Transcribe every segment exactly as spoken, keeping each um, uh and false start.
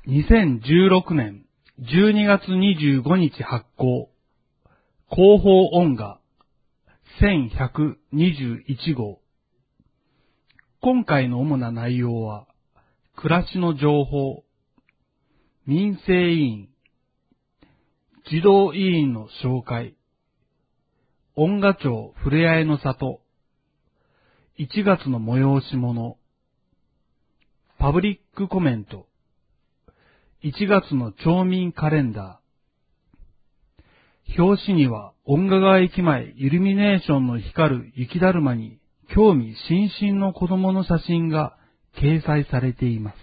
にせんじゅうろくねんじゅうにがつにじゅうごにち発行、広報音画せんひゃくにじゅういちごう。今回の主な内容は、暮らしの情報、民生委員、児童委員の紹介、音画町ふれあいの里、いちがつの催し物、パブリックコメント、いちがつの町民カレンダー。表紙には音画川駅前イルミネーションの光る雪だるまに興味津々の子供の写真が掲載されています。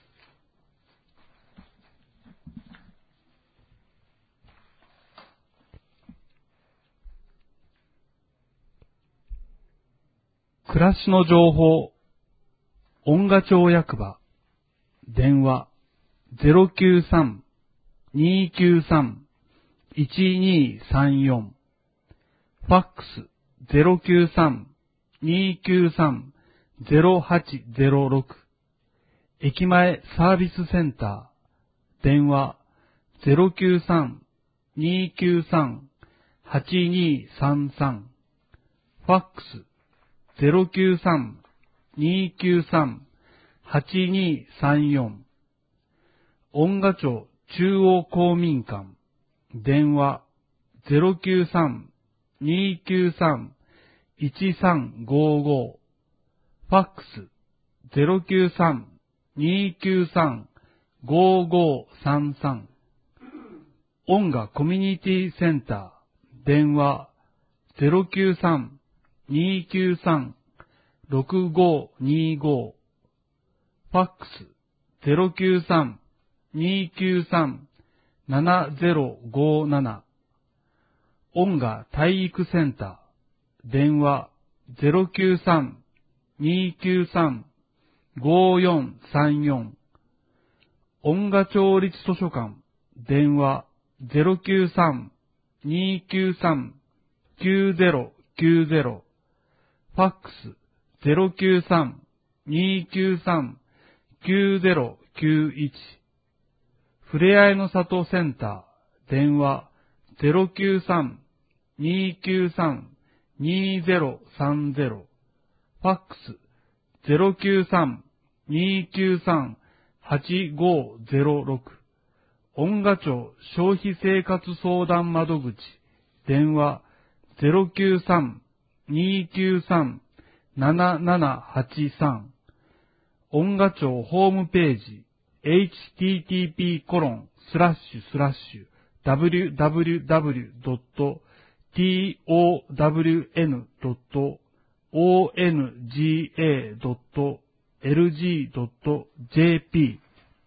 暮らしの情報、音画町役場、電話 ゼロきゅうさん にーきゅうさん いちにーさんよん、ファックス ゼロきゅうさん にーきゅうさん ゼロはちゼロろく、駅前サービスセンター、電話 ゼロきゅうさん にーきゅうさん はちにーさんさん、ファックス ゼロきゅうさん にーきゅうさん はちにーさんよん、音画町中央公民館、電話 ゼロきゅうさん にーきゅうさん いちさんごご、ファックス ゼロきゅうさん にーきゅうさん ごごさんさん、音画コミュニティセンター、電話 ゼロきゅうさん にーきゅうさん ろくごにーご、ファックス ゼロきゅうさん にーきゅうさん ななゼロごなな、音画体育センター、電話 ゼロきゅうさん にーきゅうさん ごよんさんよん、音画町立図書館、電話 ゼロきゅうさん にーきゅうさん きゅうゼロきゅうゼロ、ファックス ゼロきゅうさん にーきゅうさん きゅうゼロきゅういち、ふれあいの里センター、電話 ゼロきゅうさん にーきゅうさん にーゼロさんゼロ、ファックス ゼロきゅうさん にーきゅうさん はちごゼロろく、音画町消費生活相談窓口、電話 ゼロきゅうさん にーきゅうさん ななななはちさん、音画町ホームページ、エイチティーティーピーコロンスラッシュスラッシュダブリューダブリューダブリュードットティーオーダブリューエヌドットオーエヌジーエードットエルジードットジェーピー。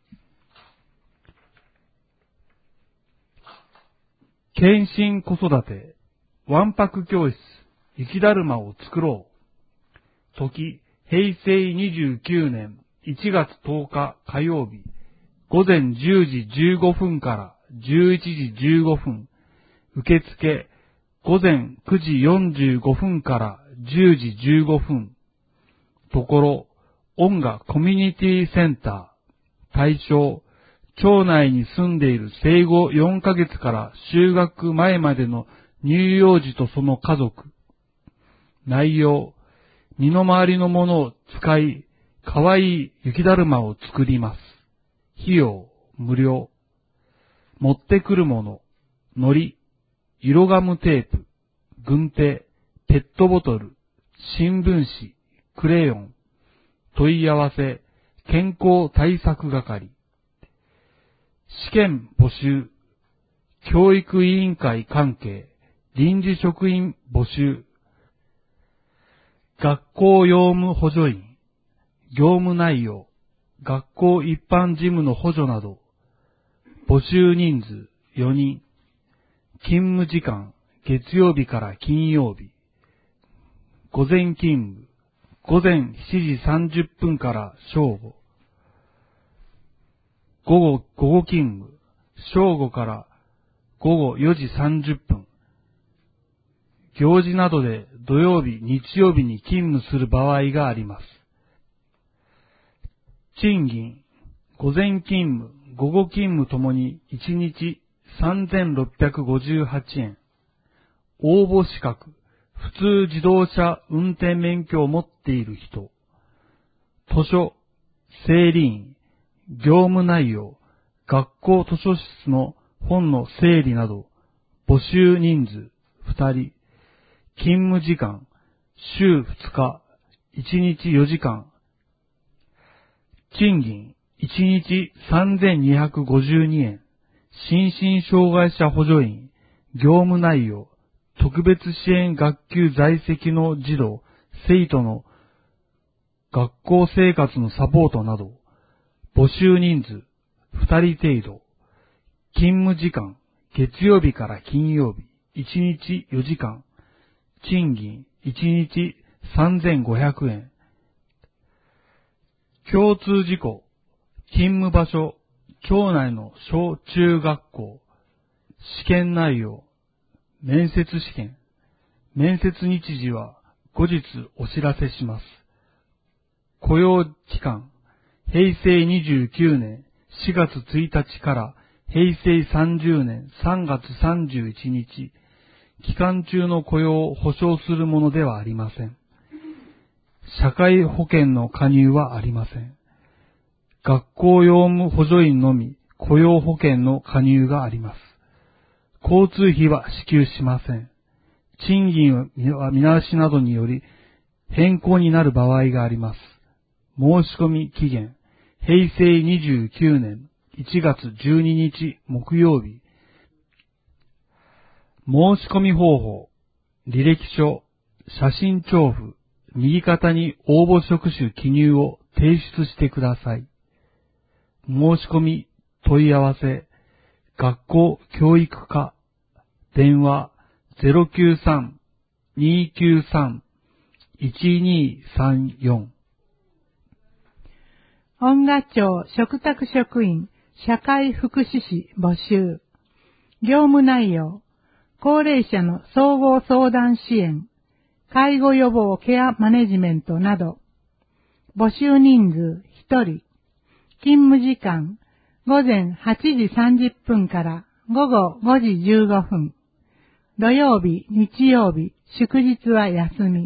検診子育てわんぱく教室雪だるまを作ろう。時へいせいにじゅうきゅうねんいちがつとおか火曜日、午前じゅうじじゅうごふんからじゅういちじじゅうごふん、受付午前くじよんじゅうごふんからじゅうじじゅうごふん、ところ、音画コミュニティセンター、対象、町内に住んでいる生後よんかげつから就学前までの乳幼児とその家族。内容、身の回りのものを使い、かわいい雪だるまを作ります。費用、無料。持ってくるもの、糊、色ガムテープ、軍手、ペットボトル、新聞紙、クレヨン。問い合わせ、健康対策係。試験募集、教育委員会関係、臨時職員募集。学校用務補助員、業務内容、学校一般事務の補助など、募集人数よにん、勤務時間、月曜日から金曜日、午前勤務、午前しちじさんじゅっぷんから正午、午後、午後勤務、正午から午後よじさんじゅっぷん、行事などで土曜日、日曜日に勤務する場合があります。賃金、午前勤務午後勤務ともにいちにちさんぜんろっぴゃくごじゅうはちえん。応募資格、普通自動車運転免許を持っている人。図書、整理員、業務内容、学校図書室の本の整理など、募集人数ふたり、勤務時間、週ふつか、いちにちよじかん、賃金、いちにちさんぜんにひゃくごじゅうにえん、心身障害者補助員、業務内容、特別支援学級在籍の児童、生徒の学校生活のサポートなど、募集人数ふたり程度、勤務時間、月曜日から金曜日、いちにちよじかん、賃金、いちにちさんぜんごひゃくえん、共通事項、勤務場所、町内の小中学校、試験内容、面接試験、面接日時は後日お知らせします。雇用期間、へいせいにじゅうきゅうねんしがつついたちからへいせいさんじゅうねんさんがつさんじゅういちにち、期間中の雇用を保障するものではありません。社会保険の加入はありません。学校用務補助員のみ雇用保険の加入があります。交通費は支給しません。賃金は見直しなどにより変更になる場合があります。申し込み期限、へいせいにじゅうきゅうねんいちがつじゅうににち木曜日。申し込み方法、履歴書、写真帳付、右肩に応募職種記入を提出してください。申し込み、問い合わせ、学校教育課、電話 ゼロきゅうさん にーきゅうさん いちにーさんよん。 恩賀町嘱託職員社会福祉士募集。業務内容、高齢者の総合相談支援、介護予防ケアマネジメントなど。募集人数ひとり。勤務時間、午前はちじさんじゅっぷんから午後ごじじゅうごふん。土曜日、日曜日、祝日は休み。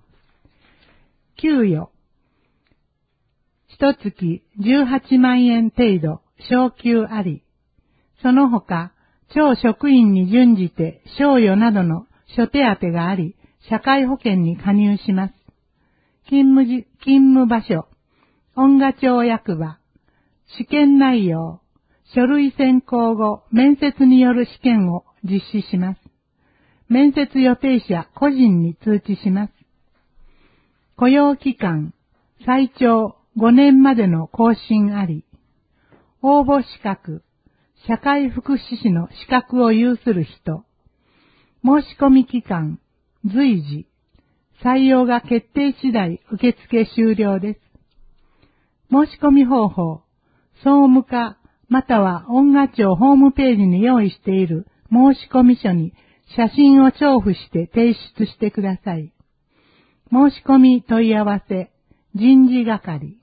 給与。一月じゅうはちまんえん程度、昇給あり。その他、町職員に準じて賞与などの諸手当があり、社会保険に加入します。勤務じ、勤務場所、恩賀町役場。試験内容、書類選考後、面接による試験を実施します。面接予定者個人に通知します。雇用期間、最長ごねんまでの更新あり。応募資格、社会福祉士の資格を有する人。申し込み期間、随時。採用が決定次第受付終了です。申し込み方法、総務課または恩賀町ホームページに用意している申込書に写真を調布して提出してください。申し込み問い合わせ、人事係。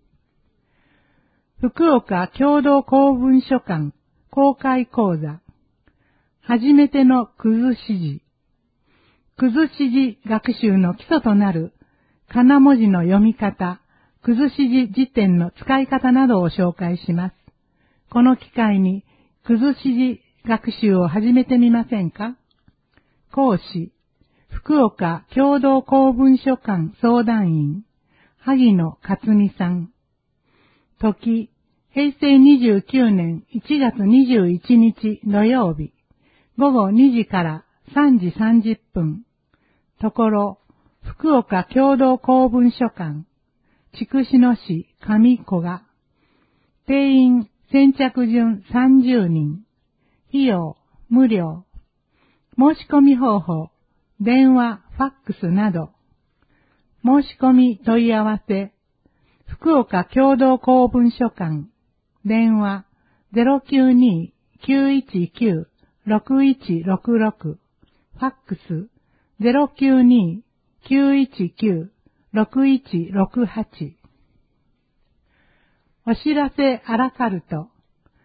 福岡共同公文書館公開講座。初めてのくず指示。くず指示学習の基礎となるかな文字の読み方、くず指示辞典の使い方などを紹介します。この機会にくず指示学習を始めてみませんか？講師、福岡共同公文書館相談員、萩野克美さん。時、へいせいにじゅうきゅうねんいちがつにじゅういちにち土曜日、ごごにじからさんじさんじゅっぷん。ところ、福岡共同公文書館、筑紫野市上古賀。定員先着順さんじゅうにん。費用無料。申し込み方法、電話、ファックスなど。申し込み問い合わせ、福岡共同公文書館、電話 ゼロきゅうに きゅういちきゅう ろくいちろくろく、ファックス ゼロきゅうに きゅういちきゅう ろくいちろくはち。お知らせアラカルト。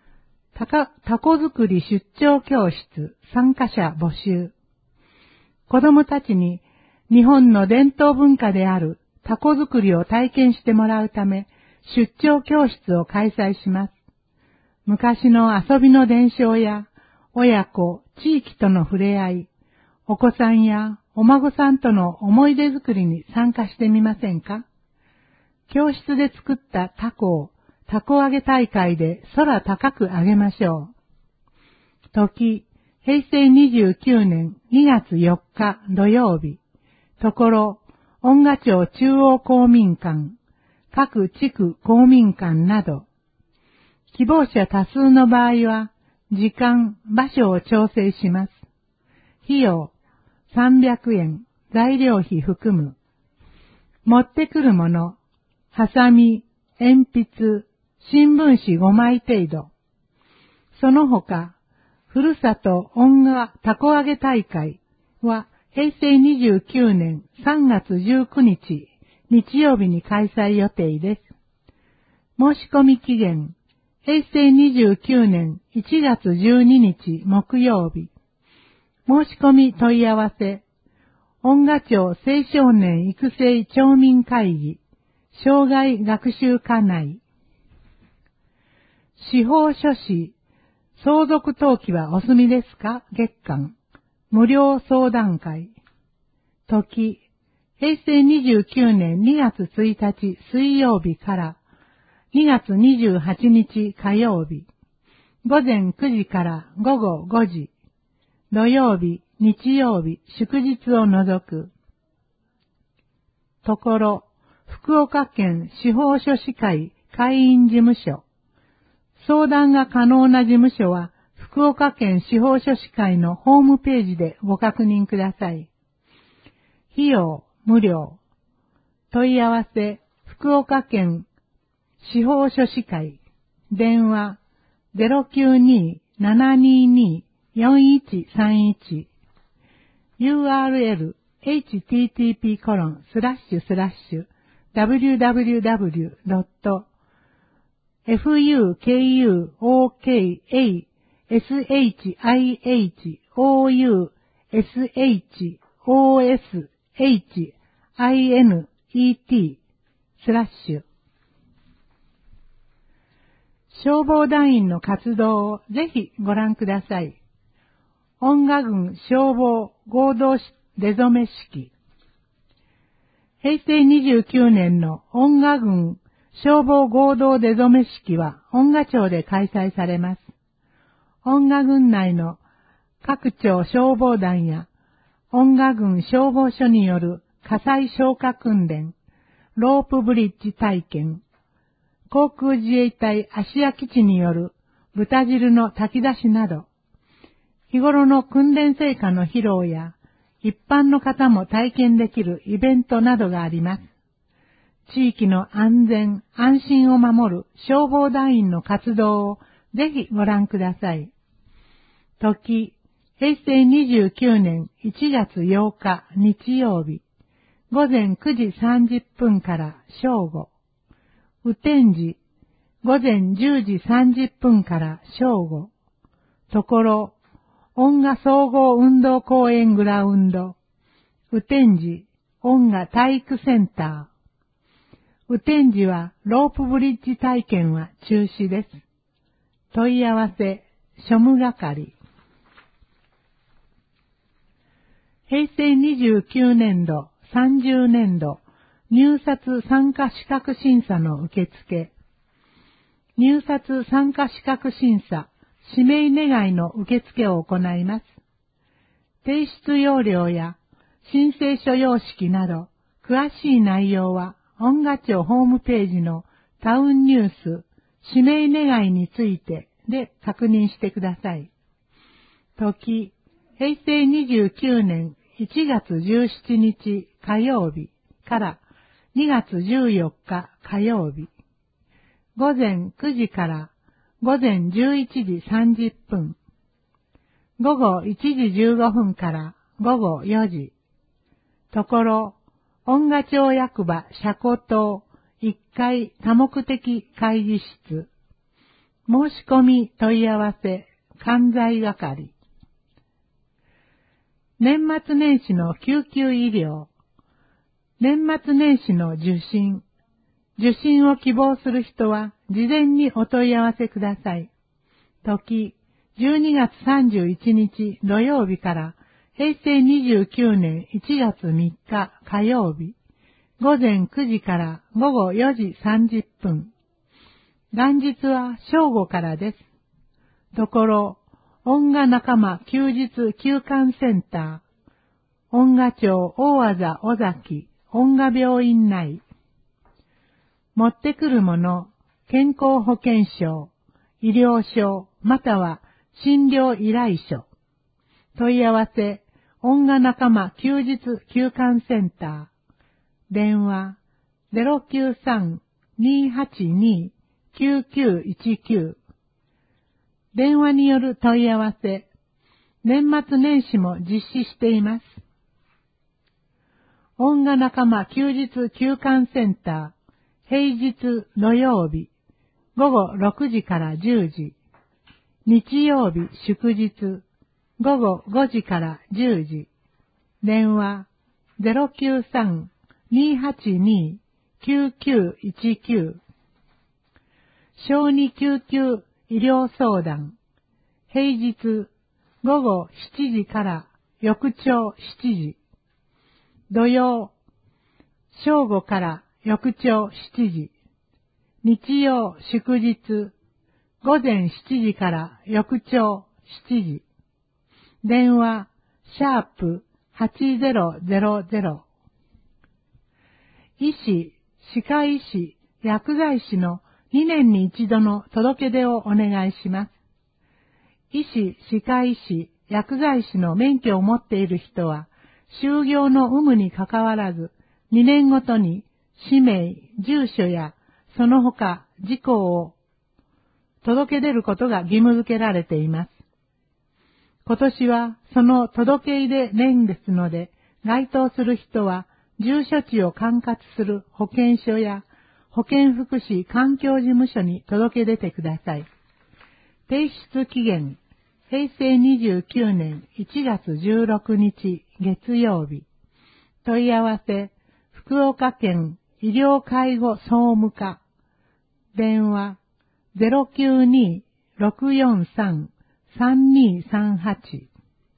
たか、タコ作り出張教室参加者募集。子供たちに日本の伝統文化であるタコ作りを体験してもらうため、出張教室を開催します。昔の遊びの伝承や、親子、地域との触れ合い、お子さんやお孫さんとの思い出作りに参加してみませんか？教室で作ったタコをタコ揚げ大会で空高く揚げましょう。時、へいせいにじゅうきゅうねんにがつよっか土曜日。ところ、恩賀町中央公民館、各地区公民館など、希望者多数の場合は、時間、場所を調整します。費用、さんびゃくえん、材料費含む。持ってくるもの、ハサミ、鉛筆、新聞紙ごまい程度。その他、ふるさと恩賀たこ揚げ大会は、へいせいにじゅうきゅうねんさんがつじゅうくにち、日曜日に開催予定です。申し込み期限、へいせいにじゅうきゅうねんいちがつじゅうににち木曜日。申し込み問い合わせ、恩賀町青少年育成町民会議、障害学習課内。司法書士、相続登記はお済みですか？月間。無料相談会。時、へいせいにじゅうきゅうねんにがつついたち水曜日からにがつにじゅうはちにち火曜日。ごぜんくじからごごごじ。土曜日、日曜日、祝日を除く。ところ、福岡県司法書士会会員事務所。相談が可能な事務所は、福岡県司法書士会のホームページでご確認ください。費用、無料。問い合わせ、福岡県司法書士会。電話、ゼロきゅうにー ななにーにー よんいちさんいち。ユーアールエル、エイチティーティーピーコロンスラッシュスラッシュダブリューダブリューダブリュードットエフユーケーユーオーケーエーエスエイチアイエイチオーユーエスエイチオーエスエイチアイエヌイーティー スラッシュ。消防団員の活動をぜひご覧ください。恩賀郡消防合同出初め式。へいせいにじゅうきゅうねんの恩賀郡消防合同出初め式は恩賀町で開催されます。恩賀郡内の各町消防団や恩賀郡消防署による火災消火訓練、ロープブリッジ体験、航空自衛隊芦屋基地による豚汁の炊き出しなど、日頃の訓練成果の披露や一般の方も体験できるイベントなどがあります。地域の安全・安心を守る消防団員の活動をぜひご覧ください。時、へいせいにじゅうきゅうねんいちがつようか日曜日、ごぜんくじさんじゅっぷんから正午。雨天時、ごぜんじゅうじさんじゅっぷんから正午。ところ、恩賀総合運動公園グラウンド。雨天時、恩賀体育センター。雨天時はロープブリッジ体験は中止です。問い合わせ、庶務係。へいせいにじゅうきゅうねんど、さんじゅうねんど、入札参加資格審査の受付。入札参加資格審査、指名願いの受付を行います。提出要領や申請書様式など、詳しい内容は、恩賀町ホームページのタウンニュース、指名願いについてで確認してください。時、へいせいにじゅうきゅうねんいちがつじゅうしちにち火曜日からにがつじゅうよっか火曜日。ごぜんくじからごぜんじゅういちじさんじゅっぷん。ごごいちじじゅうごふんからごごよじ。ところ、恩賀町役場社交棟いっかい多目的会議室。 申し込み問い合わせ、関西係。年末年始の救急医療。年末年始の受診。受診を希望する人は、事前にお問い合わせください。時、じゅうにがつさんじゅういちにち土曜日からへいせいにじゅうきゅうねんいちがつみっか火曜日、午前くじから午後よじさんじゅっぷん。元日は正午からです。ところ、音楽仲間休日休館センター、音楽町大技尾崎音楽病院内。持ってくるもの、健康保険証、医療証、または診療依頼書。問い合わせ、音楽仲間休日休館センター。電話、ゼロきゅうさん にーはちにー きゅうきゅういちきゅう。電話による問い合わせ、年末年始も実施しています。音楽仲間休日休館センター、平日土曜日、午後ろくじからじゅうじ、日曜日祝日、午後ごじからじゅうじ、電話 ゼロきゅうさん にーはちにー きゅうきゅういちきゅう。小児救急医療相談、平日午後しちじから翌朝しちじ、土曜正午から翌朝しちじ、日曜祝日午前しちじから翌朝しちじ、電話シャープはちゼロゼロゼロ。医師、歯科医師、薬剤師のにねんに一度の届け出をお願いします。医師、歯科医師、薬剤師の免許を持っている人は、就業の有無にかかわらず、にねんごとに氏名、住所やその他事項を届け出ることが義務付けられています。今年はその届け入れ年ですので、該当する人は住所地を管轄する保健所や保健福祉環境事務所に届け出てください。提出期限、へいせいにじゅうきゅうねんいちがつじゅうろくにち月曜日。問い合わせ、福岡県医療介護総務課。電話、ゼロきゅうにー ろくよんさん さんにーさんはち。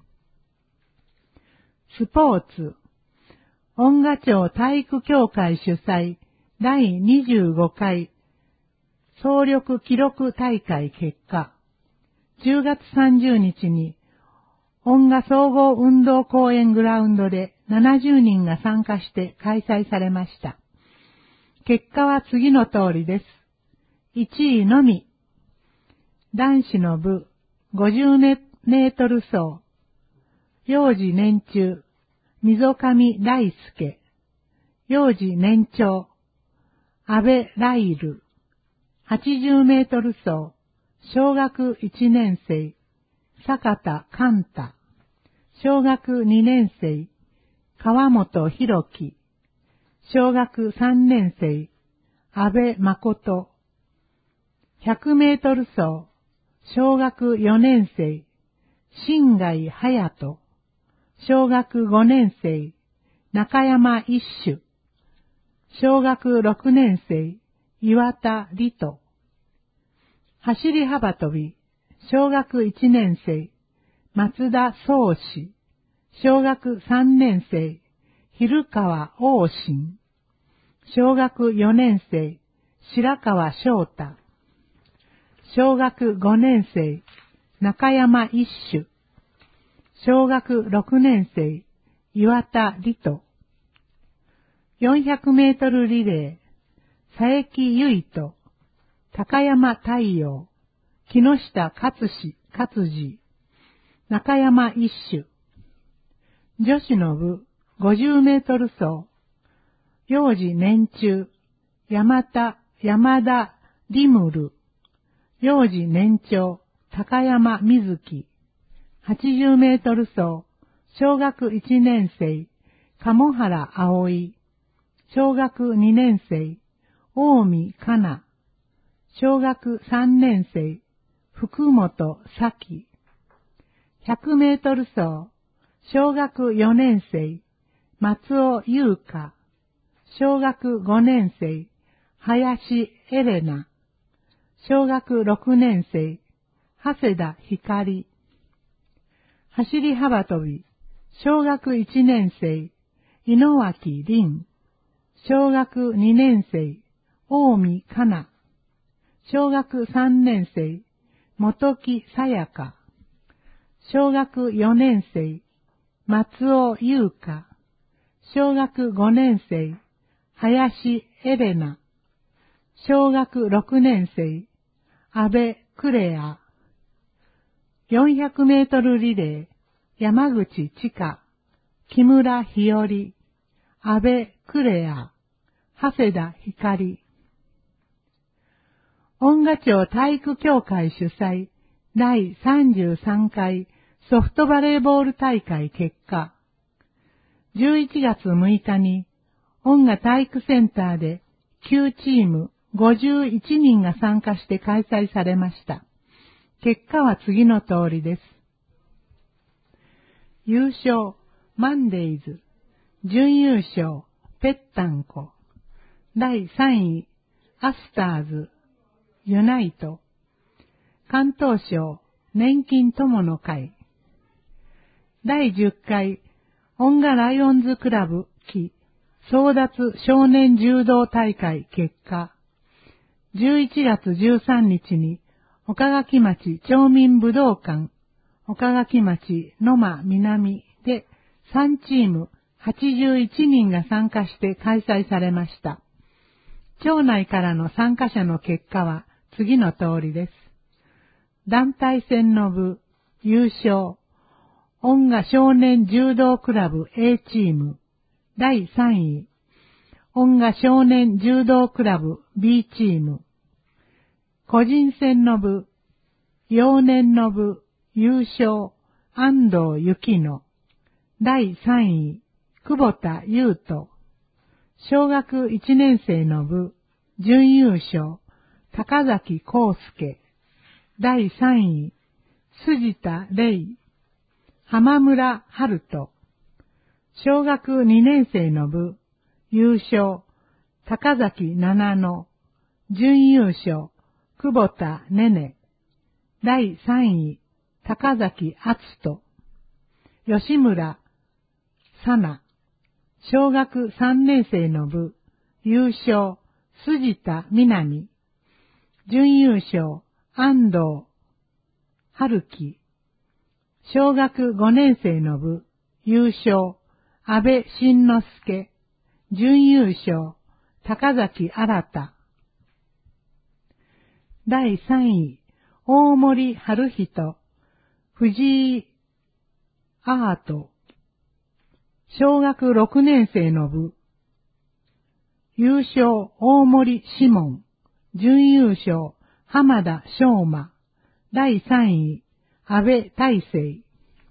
スポーツ、音楽町体育協会主催だいにじゅうごかい総力記録大会結果、じゅうがつさんじゅうにちに音楽総合運動公園グラウンドでななじゅうにんが参加して開催されました。結果は次の通りです。いちいのみ、男子の部ごじゅうメートル走、幼児年中、溝上大輔、幼児年長、安倍来ル、はちじゅうメートル走、小学いちねんせい、坂田寛太、小学にねんせい、川本博樹、小学さんねんせい、安倍誠、ひゃくメートル走、小学よねんせい、新貝隼人、小学ごねんせい、中山一種、小学ろくねんせい、岩田理人、走り幅跳び、小学いちねんせい、松田宗志、小学さんねんせい、蛭川王信、小学よねんせい、白川翔太、小学ごねんせい、中山一種、小学ろくねんせい、岩田理人、よんひゃくメートルリレー、佐伯結人、高山太陽、木下勝志、勝治、中山一種、女子の部ごじゅうメートル走、幼児年中、山田、山田リムル、幼児年長、高山瑞希、はちじゅうメートル走、小学いちねんせい、鴨原葵、小学にねんせい、大見かな、 小学さんねん生、福本咲。ひゃくメートル走、小学よねん生、松尾優香。小学ごねん生、林エレナ。小学ろくねん生、長谷田光。走り幅跳び、小学いちねん生、井野脇凛。小学にねん生、大見香奈。小学さんねん生、本木さやか。小学よねん生、松尾優香。小学ごねん生、林エレナ。小学ろくねん生、安部クレア。よんひゃくメートルリレー、山口千佳、木村日和、安部クレア、長谷田光。恩賀町体育協会主催、だいさんじゅうさんかいソフトバレーボール大会結果。じゅういちがつむいかに、恩賀体育センターできゅうチームごじゅういちにんが参加して開催されました。結果は次の通りです。優勝、マンデイズ。準優勝、ぺったんこ。だいさんい、アスターズ、ユナイト。関東賞、年金友の会。だいじゅっかい、恩賀ライオンズクラブ期争奪少年柔道大会結果。じゅういちがつじゅうさんにちに、岡垣町町民武道館、岡垣町野間南でさんチームはちじゅういちにんが参加して開催されました。町内からの参加者の結果は次の通りです。団体戦の部、優勝、恩賀少年柔道クラブ A チーム、だいさんい、恩賀少年柔道クラブ B チーム、個人戦の部、幼年の部、優勝、安藤幸乃、だいさんい、久保田優斗、小学いちねん生の部、準優勝、高崎康介、だいさんい、筋田玲、浜村春人、小学にねん生の部、優勝、高崎七野、準優勝、久保田ねね、だいさんい、高崎敦人、吉村さな、小学さんねん生の部、優勝、筋田みなみ、準優勝、安藤春樹、小学ごねん生の部、優勝、安倍晋之助、準優勝、高崎新。だいさんい、大森春人、藤井アート、小学ろくねん生の部、優勝、大森志門、準優勝、浜田翔馬、だいさんい、安倍大成。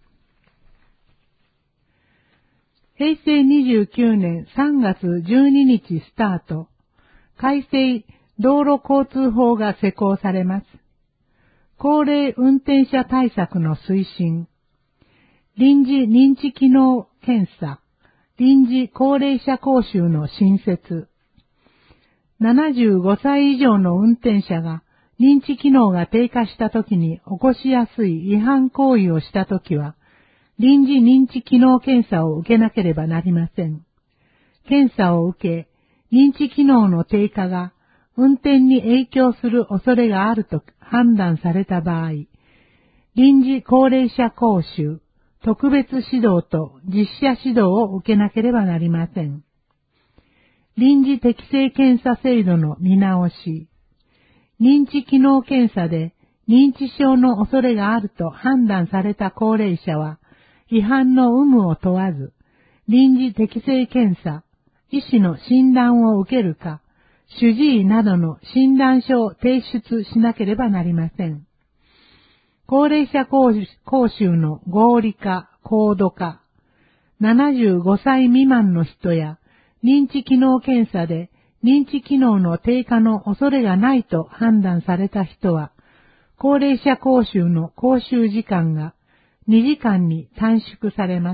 へいせいにじゅうきゅうねんさんがつじゅうににちスタート、改正道路交通法が施行されます。高齢運転者対策の推進、臨時認知機能検査、臨時高齢者講習の新設、ななじゅうごさい以上の運転者が認知機能が低下したときに起こしやすい違反行為をしたときは、臨時認知機能検査を受けなければなりません。検査を受け、認知機能の低下が運転に影響する恐れがあると判断された場合、臨時高齢者講習、特別指導と実写指導を受けなければなりません。臨時適正検査制度の見直し、認知機能検査で認知症の恐れがあると判断された高齢者は、違反の有無を問わず、臨時適正検査、医師の診断を受けるか、主治医などの診断書を提出しなければなりません。高齢者講習の合理化、高度化、ななじゅうごさい未満の人や認知機能検査で認知機能の低下の恐れがないと判断された人は、高齢者講習の講習時間がにじかんに短縮されます。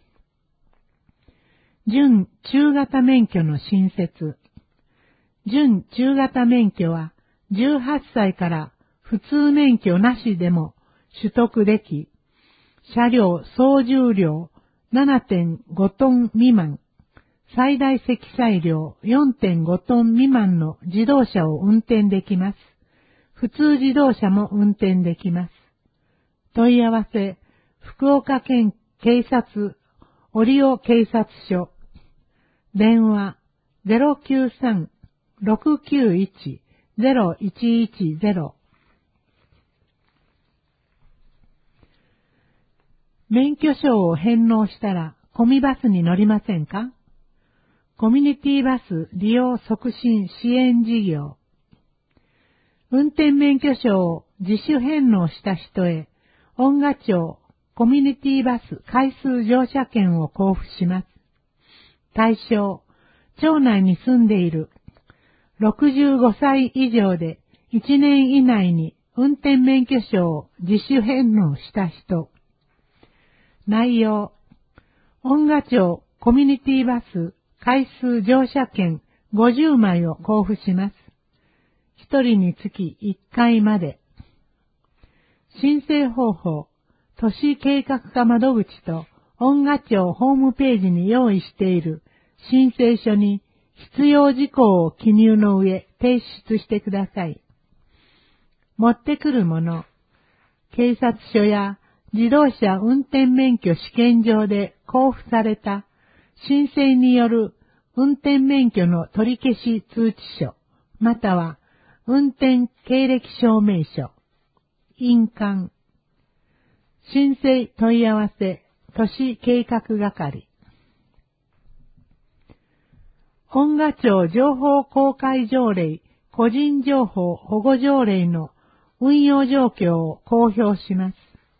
準中型免許の新設。準中型免許はじゅうはっさいから普通免許なしでも取得でき、車両総重量 ななてんご トン未満、最大積載量 よんてんご トン未満の自動車を運転できます。普通自動車も運転できます。問い合わせ、福岡県警察、折尾警察署。電話 ゼロきゅうさん ろくきゅういち ゼロいちいちゼロ。免許証を返納したらコミバスに乗りませんか？コミュニティバス利用促進支援事業。運転免許証を自主返納した人へ、恩賀町コミュニティバス回数乗車券を交付します。対象、町内に住んでいるろくじゅうごさい以上でいちねん以内に運転免許証を自主返納した人。内容、恩賀町コミュニティバス回数乗車券ごじゅうまいを交付します。一人につきいっかいまで。申請方法、都市計画課窓口と恩賀町ホームページに用意している申請書に必要事項を記入の上提出してください。持ってくるもの、警察署や自動車運転免許試験場で交付された申請による運転免許の取り消し通知書、または運転経歴証明書、印鑑、申請問い合わせ、都市計画係。恩賀町情報公開条例、個人情報保護条例の運用状況を公表します。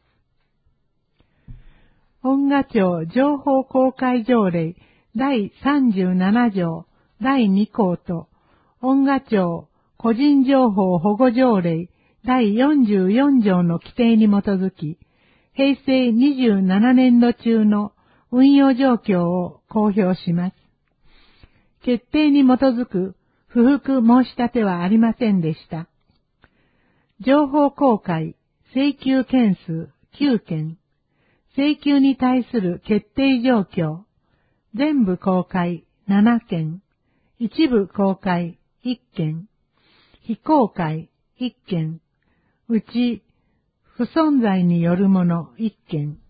恩賀町情報公開条例だいさんじゅうななじょうだいにこうと、恩賀町個人情報保護条例だいよんじゅうよんじょうの規定に基づき、へいせいにじゅうななねんど中の運用状況を公表します。決定に基づく不服申し立てはありませんでした。情報公開、請求件数きゅうけん、請求に対する決定状況、全部公開ななけん、一部公開いっけん、非公開いっけん、うち不存在によるものいっけん。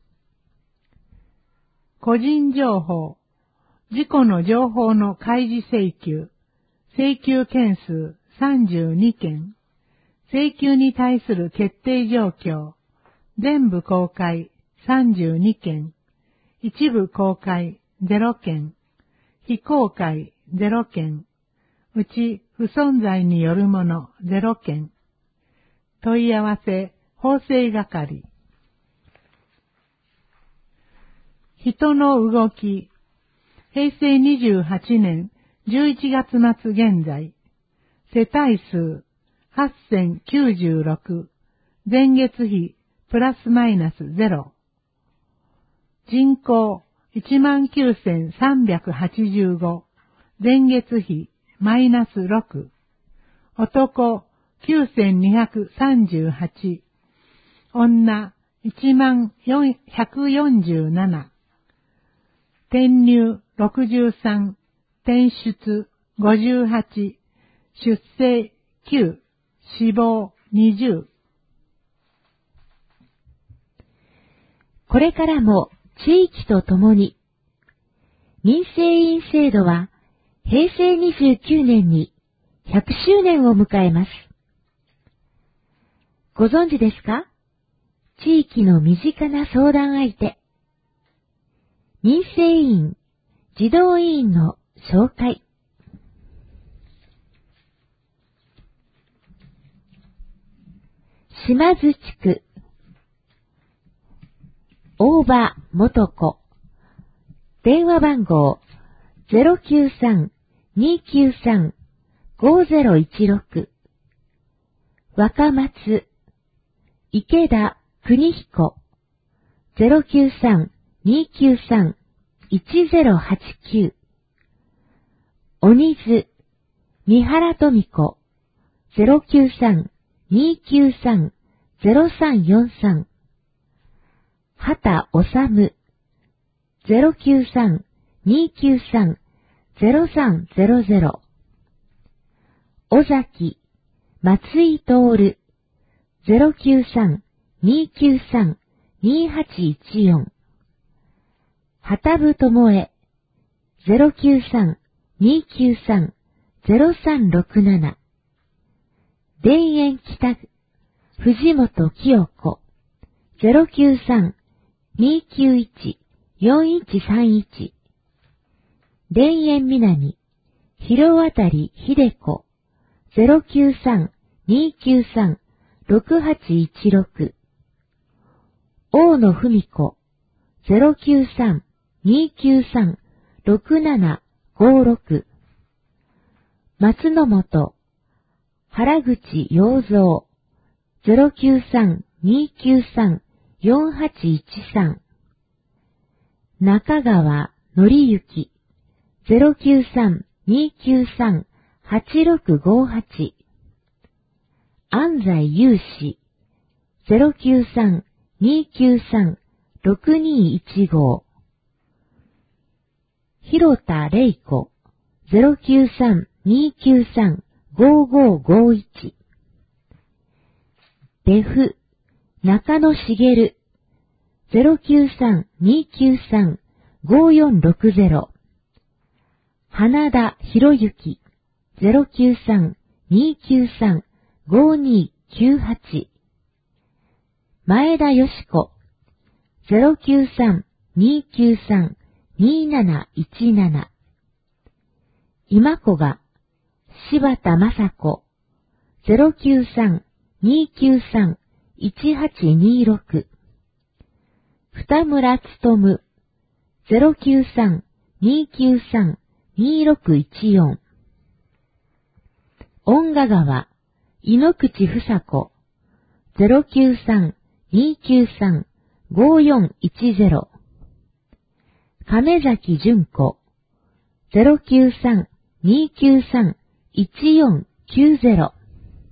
個人情報、事故の情報の開示請求、請求件数さんじゅうにけん、請求に対する決定状況、全部公開さんじゅうにけん、一部公開ゼロけん、非公開ゼロけん、うち不存在によるものゼロけん。問い合わせ、法制係。人の動き、へいせいにじゅうはちねんじゅういちがつまつ現在、世帯数はっせんきゅうじゅうろく、前月比プラスマイナスゼロ、人口いちまんきゅうせんさんびゃくはちじゅうご、前月比マイナスろく、男きゅうせんにひゃくさんじゅうはち、女いちまんひゃくよんじゅうなな、転入ろくじゅうさん、転出ごじゅうはち、出生きゅう、死亡にじゅう。 これからも地域とともに、民生委員制度はへいせいにじゅうきゅうねんにひゃくしゅうねんを迎えます。ご存知ですか？地域の身近な相談相手、民生委員、児童委員の紹介。島津地区、大場元子、電話番号 ゼロきゅうさんにきゅうさん ごゼロいちろく。若松、池田邦彦、ゼロきゅうさん にきゅうさん いちゼロはちきゅう。鬼津、三原富子、ゼロきゅうさん にきゅうさん ゼロさんよんさん。畑治、ゼロきゅうさん にきゅうさん ゼロさんゼロゼロ。尾崎、松井徹、ゼロきゅうさん にきゅうさん にはちいちよん。畑部智恵、ゼロきゅうさん にきゅうさん ゼロさんろくなな。田園北区、藤本清子、ゼロきゅうさん にきゅういち よんいちさんいち。田園南、広渡秀子、ゼロきゅうさん にきゅうさん ろくはちいちろく。大野文子、ゼロきゅうさん にきゅうさん ろくななごろく。松の本、原口洋蔵、ゼロきゅうさん にきゅうさん よんはちいちさん。中川紀之、ゼロきゅうさん にきゅうさん はちろくごはち。安西雄志、ゼロきゅうさん にきゅうさん ろくにいちご。広田玲子、ゼロきゅうさん にきゅうさん ごごごいち。別府、中野茂、ゼロきゅうさん にきゅうさん ごよんろくゼロ。花田博之、ゼロきゅうさん にきゅうさん ごにきゅうはち。前田よし子、ゼロきゅうさん にきゅうさん になないちなな。今子が、柴田雅子、ゼロきゅうさん にきゅうさん いちはちにろく。二村努、ゼロきゅうさん にきゅうさん にろくいちよん。恩賀川、井ノ口房子、ゼロきゅうさん にきゅうさん ごよんいちゼロ。亀崎純子、ゼロきゅうさん にきゅうさん いちよんきゅうゼロ。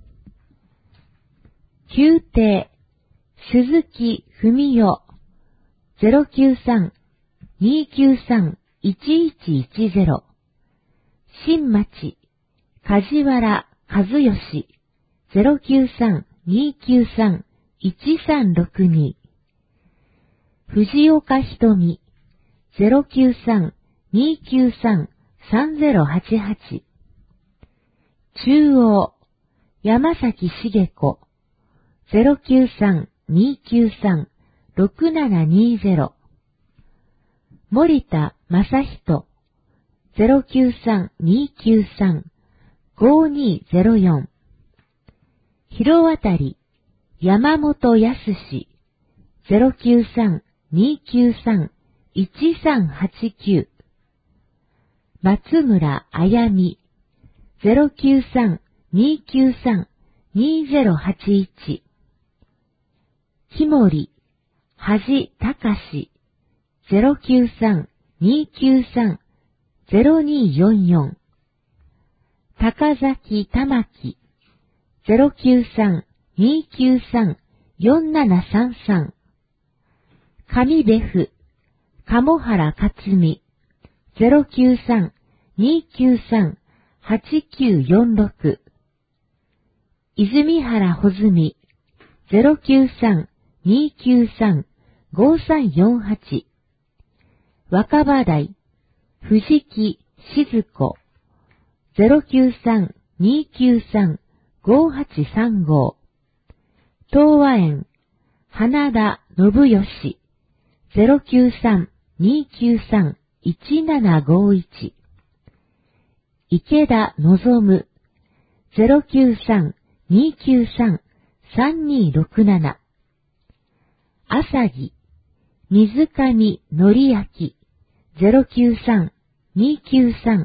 宮廷、鈴木文代、ゼロきゅうさん にきゅうさん いちいちいちゼロ。新町、梶原和義、ゼロきゅうさん にきゅうさん いちさんろくに。藤岡瞳、ゼロきゅうさん にきゅうさん さんゼロはちはち。中央、山崎茂子、ゼロきゅうさん にきゅうさん ろくななにゼロ。森田正人、ゼロきゅうさん にきゅうさん ごにゼロよん。広渡山本康、ゼロきゅうさん にきゅうさん いちさんはちきゅう。松村あやみ、ゼロきゅうさん にきゅうさん にゼロはちいち。木森、恥隆史、ゼロきゅうさん にきゅうさん ゼロによんよん。高崎玉木、ゼロきゅうさん にきゅうさん よんななさんさん。上部府、鴨原克美、ゼロきゅうさん にきゅうさん はちきゅうよんろく。泉原穂積、ゼロきゅうさん にきゅうさん ごさんよんはち。若葉台、藤木静子、ゼロきゅうさん にきゅうさん ごはちさんご。東和園、花田信義、ゼロきゅうさん にきゅうさん いちななごいち。池田望、ゼロきゅうさん にきゅうさん さんにろくなな。朝木、水上則明、ゼロきゅうさん にきゅうさん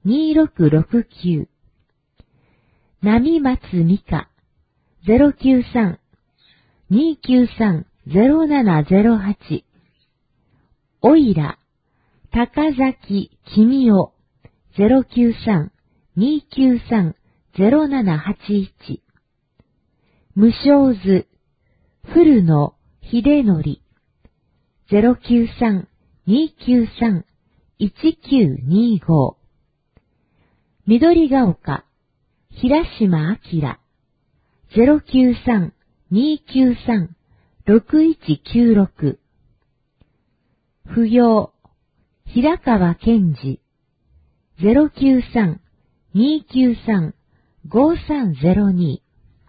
にろくろくきゅう。波松美香 ゼロきゅうさん にきゅうさん ゼロななゼロはち。おいら高崎君代 ゼロきゅうさん にきゅうさん ゼロななはちいち。無償図古野秀則 ゼロきゅうさん にきゅうさん いちきゅうにご。緑が丘平島明 ゼロきゅうさん にきゅうさん ろくいちきゅうろく。不要平川健二 ゼロきゅうさん にきゅうさん ごさんゼロに。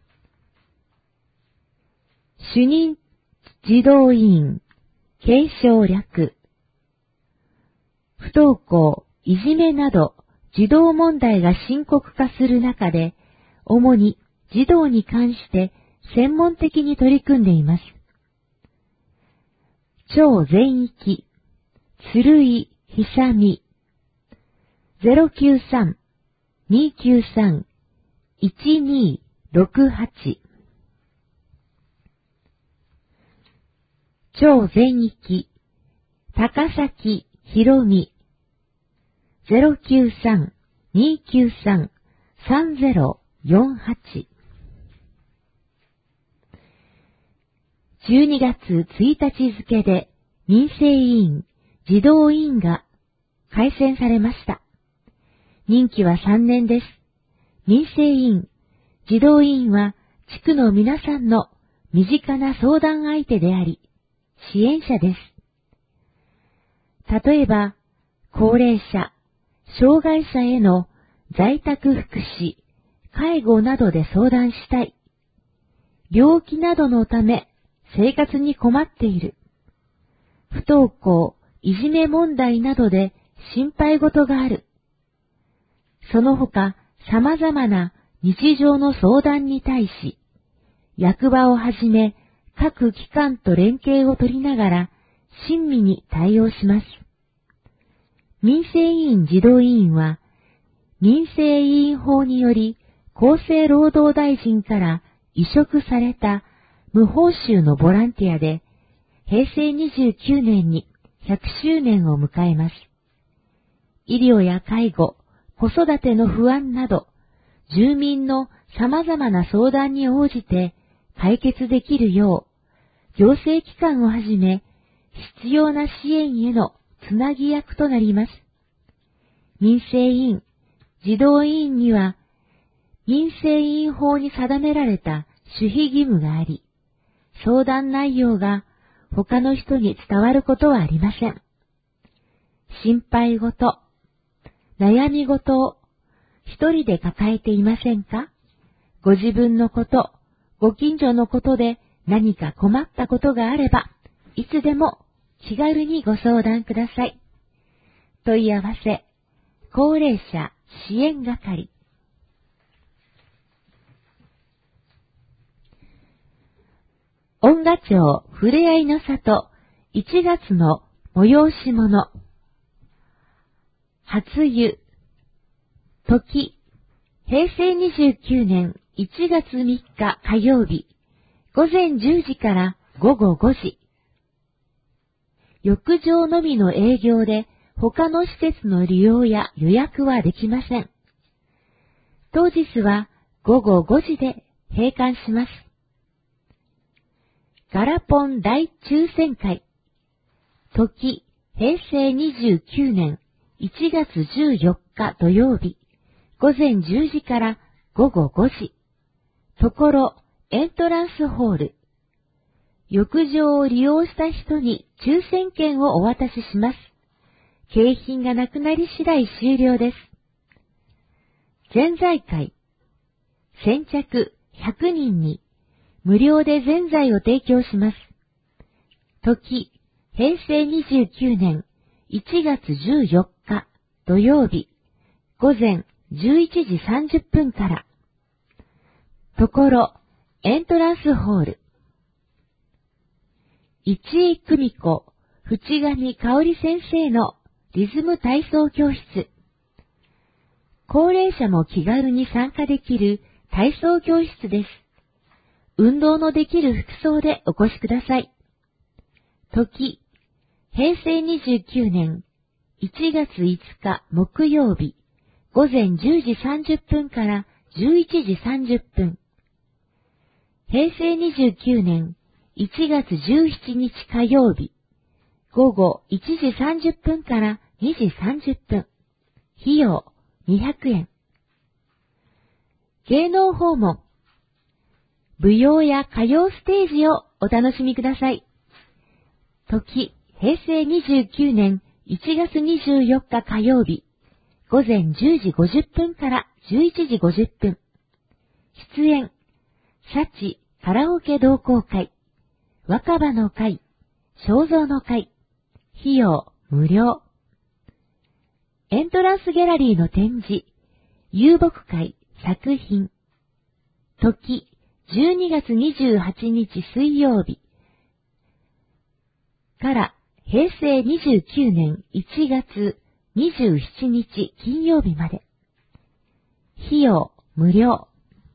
主任児童委員継承略。不登校、いじめなど児童問題が深刻化する中で、主に児童に関して専門的に取り組んでいます。超全域、鶴井久美、ゼロきゅうさん にきゅうさん いちにろくはち。超全域、高崎博美、ゼロきゅうさん にきゅうさん さんゼロよんはち。じゅうにがつついたち付で民生委員、児童委員が改選されました。任期はさんねんです。民生委員、児童委員は地区の皆さんの身近な相談相手であり、支援者です。例えば、高齢者、障害者への在宅福祉、介護などで相談したい。病気などのため生活に困っている。不登校、いじめ問題などで心配事がある。その他、様々な日常の相談に対し、役場をはじめ各機関と連携を取りながら親身に対応します。民生委員児童委員は、民生委員法により厚生労働大臣から委嘱された無報酬のボランティアで、へいせいにじゅうきゅうねんにひゃくしゅうねんを迎えます。医療や介護、子育ての不安など、住民の様々な相談に応じて解決できるよう、行政機関をはじめ、必要な支援へのつなぎ役となります。民生委員、児童委員には、民生委員法に定められた守秘義務があり、相談内容が他の人に伝わることはありません。心配事、悩み事を一人で抱えていませんか？ご自分のこと、ご近所のことで何か困ったことがあれば、いつでも気軽にご相談ください。問い合わせ、高齢者支援係。恩賀町ふれあいの里いちがつの催し物。初湯。時、へいせいにじゅうきゅうねんいちがつみっか火曜日、ごぜんじゅうじからごごごじ。浴場のみの営業で他の施設の利用や予約はできません。当日はごごごじで閉館します。ガラポン大抽選会。時、へいせいにじゅうきゅうねんいちがつじゅうよっか土曜日、ごぜんじゅうじからごごごじ。ところ、エントランスホール。浴場を利用した人に抽選券をお渡しします。景品がなくなり次第終了です。ぜんざい会。先着ひゃくにんに無料でぜんざいを提供します。時、へいせいにじゅうきゅうねんいちがつじゅうよっか土曜日、ごぜんじゅういちじさんじゅっぷんから。ところ、エントランスホール。市井久美子、淵上香織先生のリズム体操教室。 高齢者も気軽に参加できる体操教室です。運動のできる服装でお越しください。時、へいせいにじゅうきゅうねんいちがついつか木曜日、午前じゅうじさんじゅっぷんからじゅういちじさんじゅっぷん。へいせいにじゅうきゅうねんいちがつじゅうしちにち火曜日、午後いちじさんじゅっぷんからにじさんじゅっぷん。費用にひゃくえん。芸能訪問。舞踊や歌謡ステージをお楽しみください。時、へいせいにじゅうきゅうねんいちがつにじゅうよっか火曜日、午前じゅうじごじゅっぷんからじゅういちじごじゅっぷん。出演、シャチカラオケ同好会、若葉の会、肖像の会。費用無料。エントランスギャラリーの展示、遊牧会作品。時、じゅうにがつにじゅうはちにち水曜日からへいせいにじゅうきゅうねんいちがつにじゅうしちにち金曜日まで。費用無料。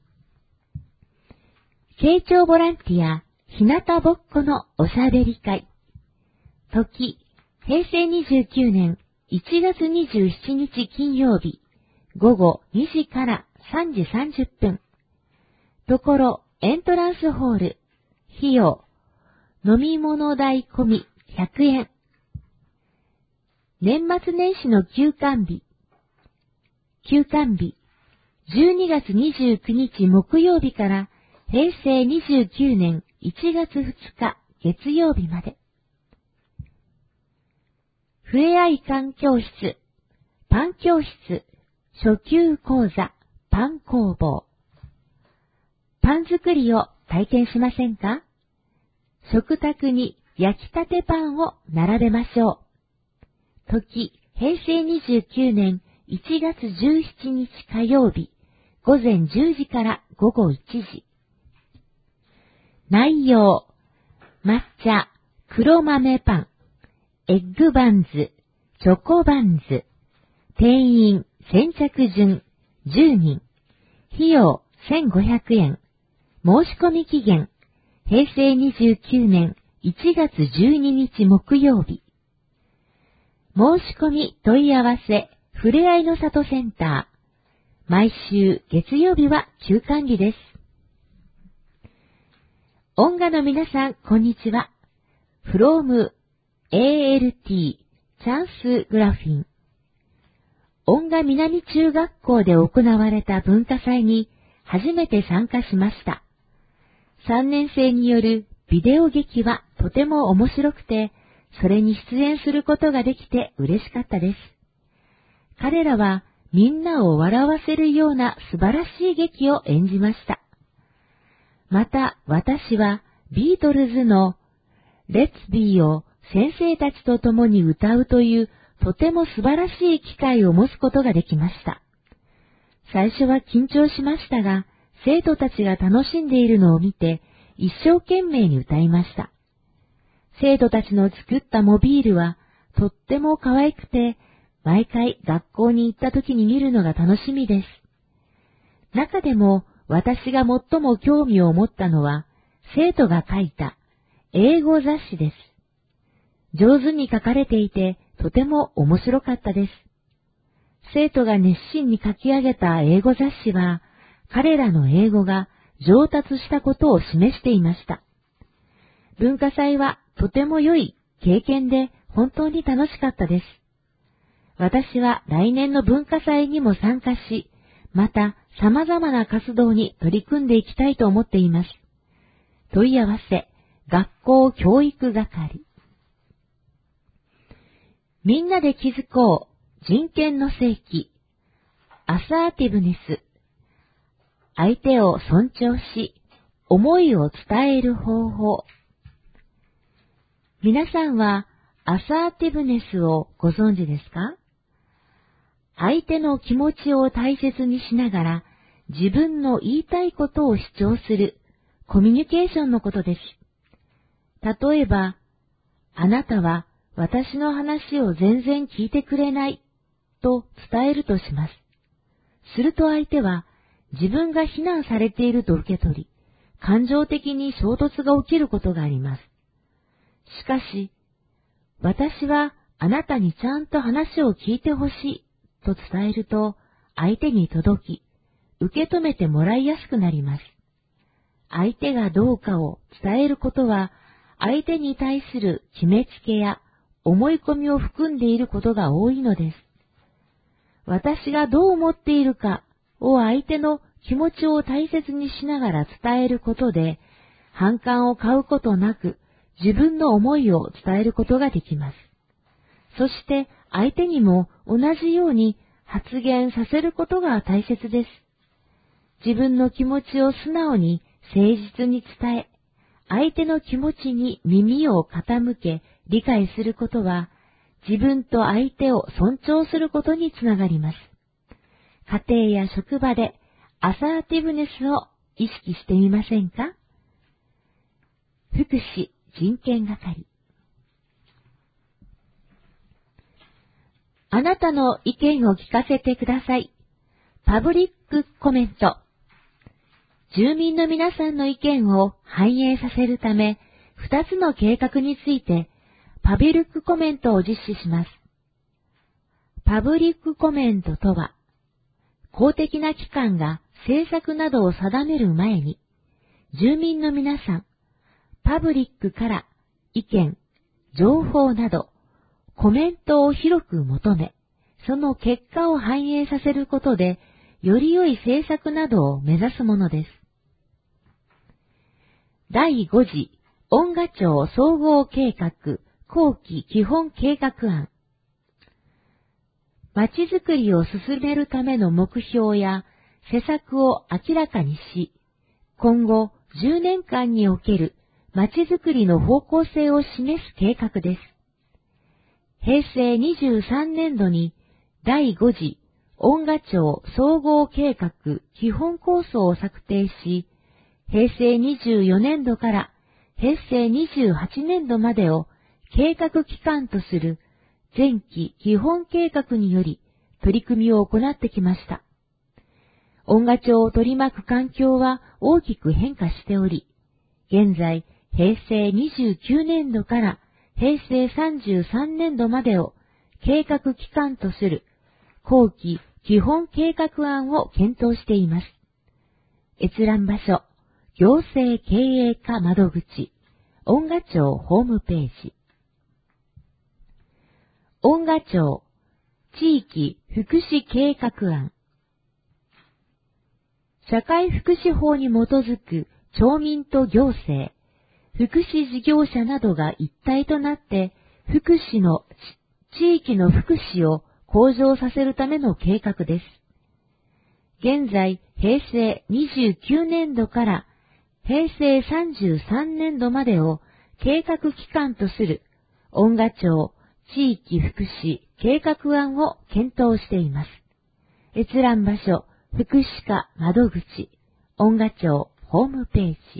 慶長ボランティア日向ぼっこのおしゃべり会。時、へいせいにじゅうきゅうねんいちがつにじゅうしちにち金曜日、午後にじからさんじさんじゅっぷん。ところ、エントランスホール。費用、飲み物代込みひゃくえん。年末年始の休館日。休館日、じゅうにがつにじゅうくにち木曜日からへいせいにじゅうきゅうねんいちがつふつか月曜日まで。ふれあい館教室、パン教室、初級講座、パン工房。パン作りを体験しませんか？食卓に焼きたてパンを並べましょう。時、へいせいにじゅうきゅうねんいちがつじゅうしちにち火曜日、午前じゅうじから午後いちじ。内容、抹茶、黒豆パン、エッグバンズ、チョコバンズ。定員先着順じゅうにん。費用せんごひゃくえん。申し込み期限、へいせいにじゅうきゅうねんいちがつじゅうににち木曜日。申し込み問い合わせ、ふれあいの里センター。毎週月曜日は休館日です。音楽の皆さん、こんにちは。from エーエルティー チャンスグラフィン。音楽南中学校で行われた文化祭に初めて参加しました。さんねんせいによるビデオ劇はとても面白くて、それに出演することができて嬉しかったです。彼らはみんなを笑わせるような素晴らしい劇を演じました。また私はビートルズのレッツビーを先生たちと共に歌うというとても素晴らしい機会を持つことができました。最初は緊張しましたが、生徒たちが楽しんでいるのを見て一生懸命に歌いました。生徒たちの作ったモビールはとっても可愛くて、毎回学校に行った時に見るのが楽しみです。中でも私が最も興味を持ったのは、生徒が書いた英語雑誌です。上手に書かれていて、とても面白かったです。生徒が熱心に書き上げた英語雑誌は、彼らの英語が上達したことを示していました。文化祭はとても良い経験で本当に楽しかったです。私は来年の文化祭にも参加し、また様々な活動に取り組んでいきたいと思っています。問い合わせ、学校教育係。みんなで気づこう、人権の聖域。アサーティブネス。相手を尊重し、思いを伝える方法。皆さんはアサーティブネスをご存知ですか？相手の気持ちを大切にしながら自分の言いたいことを主張するコミュニケーションのことです。例えば、あなたは私の話を全然聞いてくれないと伝えるとします。 すると相手は自分が非難されていると受け取り、感情的に衝突が起きることがあります。しかし、私はあなたにちゃんと話を聞いてほしいと伝えると、相手に届き、受け止めてもらいやすくなります。相手がどうかを伝えることは、相手に対する決めつけや思い込みを含んでいることが多いのです。私がどう思っているかを相手の気持ちを大切にしながら伝えることで、反感を買うことなく自分の思いを伝えることができます。そして相手にも同じように発言させることが大切です。自分の気持ちを素直に誠実に伝え、相手の気持ちに耳を傾け理解することは、自分と相手を尊重することにつながります。家庭や職場でアサーティブネスを意識してみませんか？福祉人権係。あなたの意見を聞かせてください。パブリックコメント。住民の皆さんの意見を反映させるため、二つの計画について、パブリックコメントを実施します。パブリックコメントとは、公的な機関が政策などを定める前に、住民の皆さん、パブリックから意見、情報など、コメントを広く求め、その結果を反映させることで、より良い政策などを目指すものです。だいご次、音賀町総合計画後期基本計画案。まちづくりを進めるための目標や施策を明らかにし、今後じゅうねんかんにおけるまちづくりの方向性を示す計画です。へいせいにじゅうさんねんどにだいご次音賀町総合計画基本構想を策定し、へいせいにじゅうよねんどからへいせいにじゅうはちねんどまでを計画期間とする前期基本計画により取り組みを行ってきました。音賀町を取り巻く環境は大きく変化しており、現在へいせいにじゅうきゅうねんどからへいせいさんじゅうさんねんどまでを計画期間とする後期基本計画案を検討しています。閲覧場所、行政経営課窓口、音賀町ホームページ。音賀町地域福祉計画案。社会福祉法に基づく町民と行政、福祉事業者などが一体となって福祉の、地域の福祉を向上させるための計画です。現在、へいせいにじゅうきゅうねんどからへいせいさんじゅうさんねんどまでを計画期間とする音賀町地域福祉計画案を検討しています。閲覧場所、福祉課窓口、音賀町ホームページ。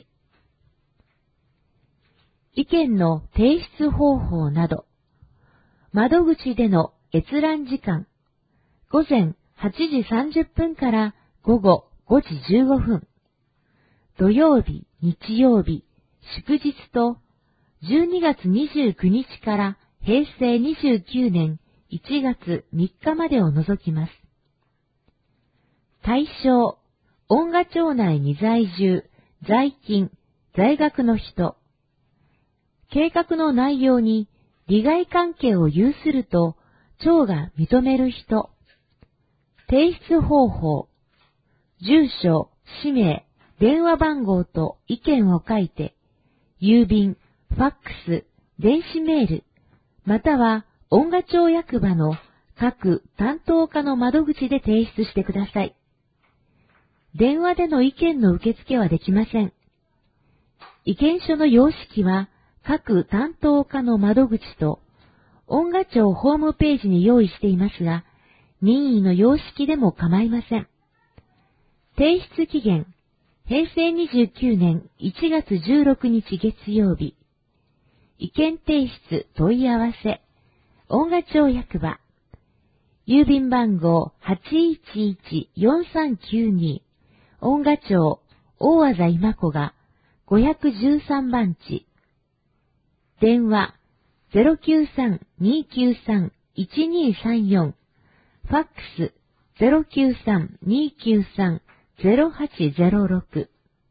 意見の提出方法など、窓口での閲覧時間、ごぜんはちじさんじゅっぷんからごごごじじゅうごふん、土曜日、日曜日、祝日とじゅうにがつにじゅうくにちからへいせいにじゅうきゅうねんいちがつみっかまでを除きます。対象、音賀町内に在住、在勤、在学の人。計画の内容に利害関係を有すると町が認める人。提出方法、住所、氏名、電話番号と意見を書いて、郵便、ファックス、電子メール、または音賀町役場の各担当課の窓口で提出してください。電話での意見の受付はできません。意見書の様式は各担当課の窓口と音賀町ホームページに用意していますが、任意の様式でも構いません。提出期限、へいせいにじゅうきゅうねんいちがつじゅうろくにち月曜日。意見提出問い合わせ、音賀町役場。 郵便番号 はちいちいちよんさんきゅうに、音賀町大字今子がごひゃくじゅうさんばんち。電話 ゼロきゅうさん にーきゅうさん いちにーさんよん、ファックス ゼロきゅうさん にーきゅうさん ゼロはちゼロろく。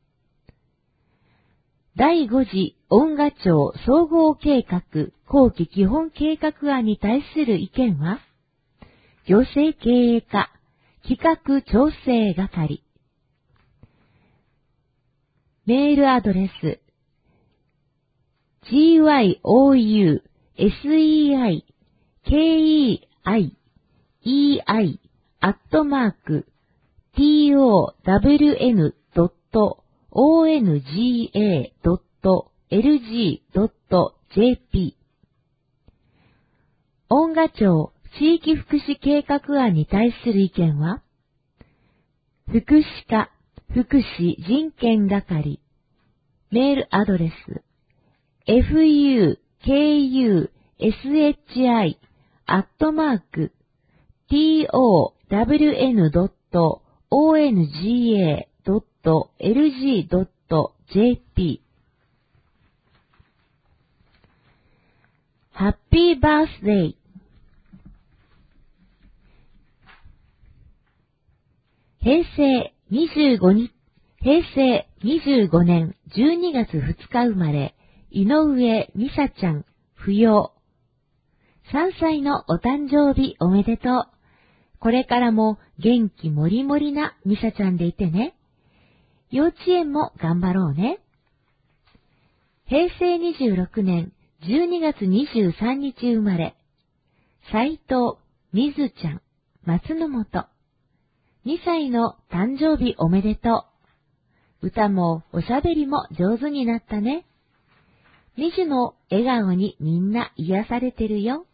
だいご次音賀町総合計画後期基本計画案に対する意見は、行政経営課企画調整係。メールアドレス ジーワイオーユーエスイーアイケーイーアイイーアイ アットマーク ティーオーダブリューエヌ ドット オーエヌジーエー ドット エルジー ドット ジェーピー。音賀町地域福祉計画案に対する意見は、福祉課福祉人権係。メールアドレス エフユーケーユーエスエイチアイ アットマーク ティーオーダブリューエヌ ドット オーエヌジーエー ドット エルジー ドット ジェーピー。ハッピーバースデー。平成25日、平成にじゅうごねんじゅうにがつふつか生まれ、井上美沙ちゃん、扶養。さんさいのお誕生日おめでとう。これからも元気もりもりな美沙ちゃんでいてね。幼稚園も頑張ろうね。平成にじゅうろくねんじゅうにがつにじゅうさんにち生まれ、斉藤みずちゃん、松の本。にさいの誕生日おめでとう。歌もおしゃべりも上手になったね。みじゅの笑顔にみんな癒されてるよ。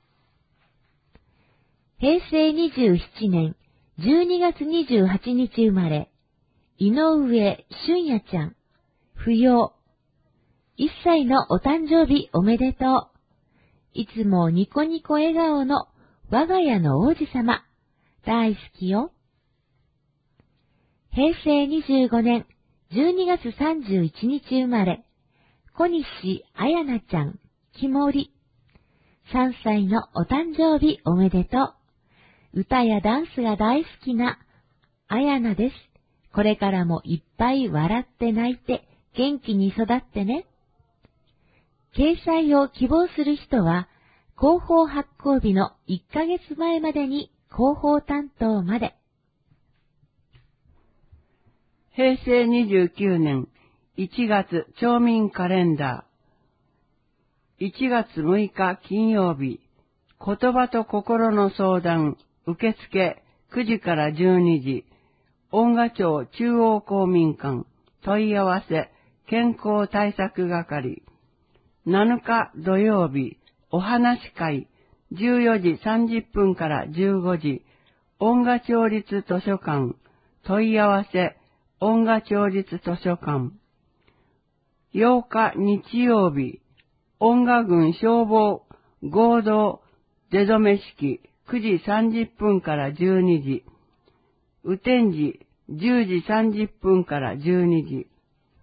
平成にじゅうななねんじゅうにがつにじゅうはちにち生まれ、井上俊也ちゃん、扶養。いっさいのお誕生日おめでとう。いつもニコニコ笑顔の我が家の王子様、大好きよ。平成にじゅうごねんじゅうにがつさんじゅういちにち生まれ、小西彩奈ちゃん、きもり。さんさいのお誕生日おめでとう。歌やダンスが大好きな彩奈です。これからもいっぱい笑って泣いて元気に育ってね。掲載を希望する人は、広報発行日のいっかげつまえまでに広報担当まで。 平成にじゅうきゅうねんいちがつ町民カレンダー。いちがつむいか金曜日、言葉と心の相談、受付くじからじゅうにじ、音賀町中央公民館、問い合わせ、健康対策係。なのか土曜日、お話会、じゅうよじさんじゅっぷんからじゅうごじ、音賀町立図書館、問い合わせ、音賀町立図書館。ようか日曜日、音賀郡消防合同出初め式くじさんじゅっぷんからじゅうにじ、雨天時じゅうじさんじゅっぷんからじゅうにじ。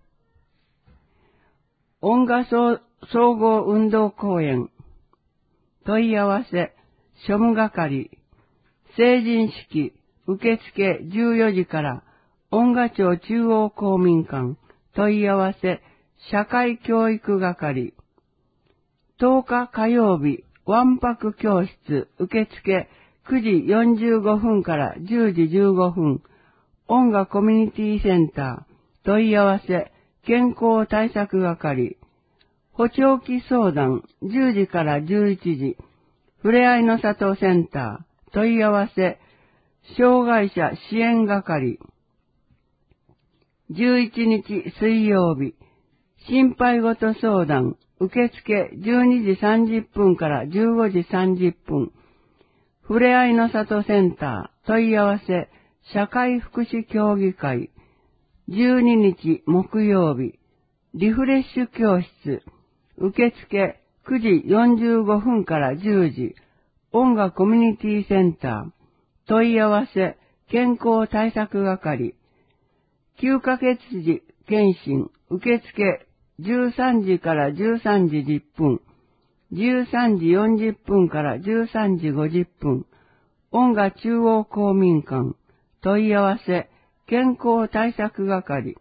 音賀総合運動公園、問い合わせ、庶務係、成人式、受付じゅうよじから、音賀町中央公民館、問い合わせ、社会教育係。とおか火曜日、わんぱく教室、受付くじよんじゅうごふんからじゅうじじゅうごふん、音賀コミュニティセンター、問い合わせ、健康対策係。補聴器相談、じゅうじからじゅういちじ、ふれあいの里センター、問い合わせ、障害者支援係。じゅういちにち水曜日、心配事相談、受付じゅうにじさんじゅっぷんからじゅうごじさんじゅっぷん、ふれあいの里センター、問い合わせ、社会福祉協議会。じゅうににち木曜日、リフレッシュ教室、受付くじよんじゅうごふんからじゅうじ、音楽コミュニティセンター、 問い合わせ健康対策係。きゅうかげつ時検診受付じゅうさんじからじゅうさんじじゅっぷん、じゅうさんじよんじゅっぷんからじゅうさんじごじゅっぷん、音賀中央公民館問い合わせ健康対策係。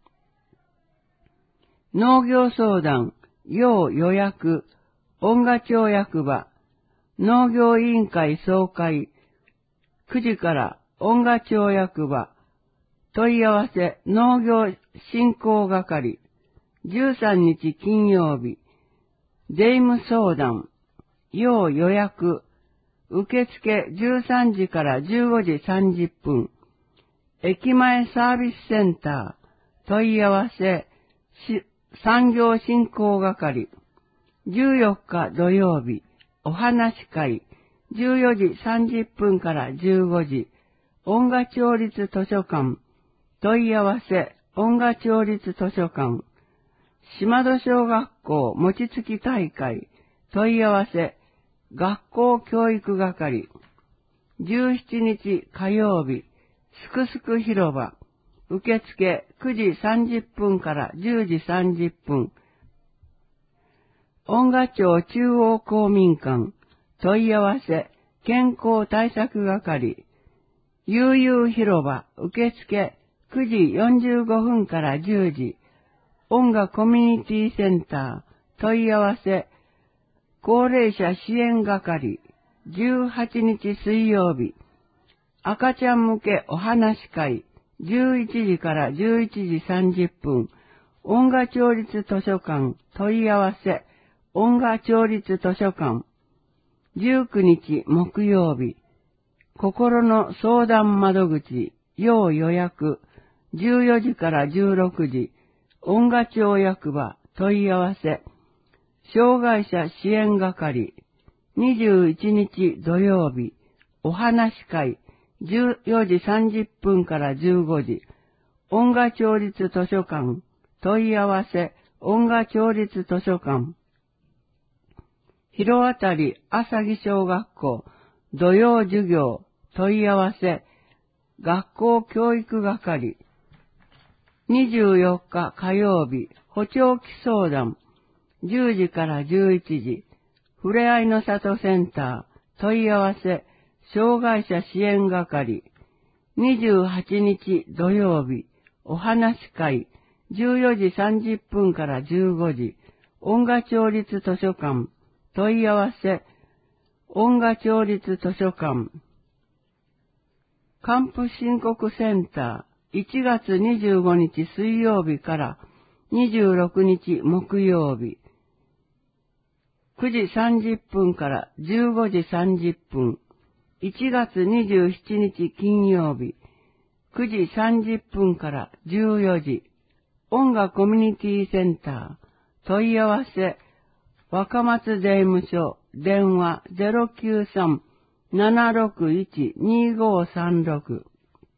農業相談要予約音賀町役場農業委員会総会くじから音賀町役場問い合わせ農業振興係。じゅうさんにち金曜日税務相談要予約受付じゅうさんじからじゅうごじさんじゅっぷん駅前サービスセンター問い合わせ産業振興係。じゅうよっか土曜日お話会じゅうよじさんじゅっぷんからじゅうごじ音賀町立図書館問い合わせ音賀町立図書館。島戸小学校餅つき大会問い合わせ学校教育係。じゅうしちにち火曜日すくすく広場受付くじさんじゅっぷんからじゅうじさんじゅっぷん音賀町中央公民館問い合わせ健康対策係。悠々広場受付くじよんじゅうごふんからじゅうじ音賀コミュニティセンター問い合わせ高齢者支援係。じゅうはちにち水曜日赤ちゃん向けお話会じゅういちじからじゅういちじさんじゅっぷん音賀町立図書館問い合わせ音賀町立図書館。じゅうくにち木曜日心の相談窓口要予約じゅうよじからじゅうろくじ音賀町役場問い合わせ障害者支援係。にじゅういちにち土曜日お話会じゅうよじさんじゅっぷんからじゅうごじ音賀町立図書館問い合わせ音賀町立図書館。広渡朝木小学校土曜授業問い合わせ学校教育係。にじゅうよっか火曜日補聴器相談じゅうじからじゅういちじふれあいの里センター問い合わせ障害者支援係。にじゅうはちにち土曜日お話会じゅうよじさんじゅっぷんからじゅうごじ音賀町立図書館問い合わせ音賀町立図書館。還付申告センターいちがつにじゅうごにち水曜日からにじゅうろくにち木曜日くじさんじゅっぷんからじゅうごじさんじゅっぷんいちがつにじゅうしちにち金曜日くじさんじゅっぷんからじゅうよじ音賀コミュニティセンター問い合わせ若松税務署電話 ゼロきゅうさん ななろくいち にごさんろく。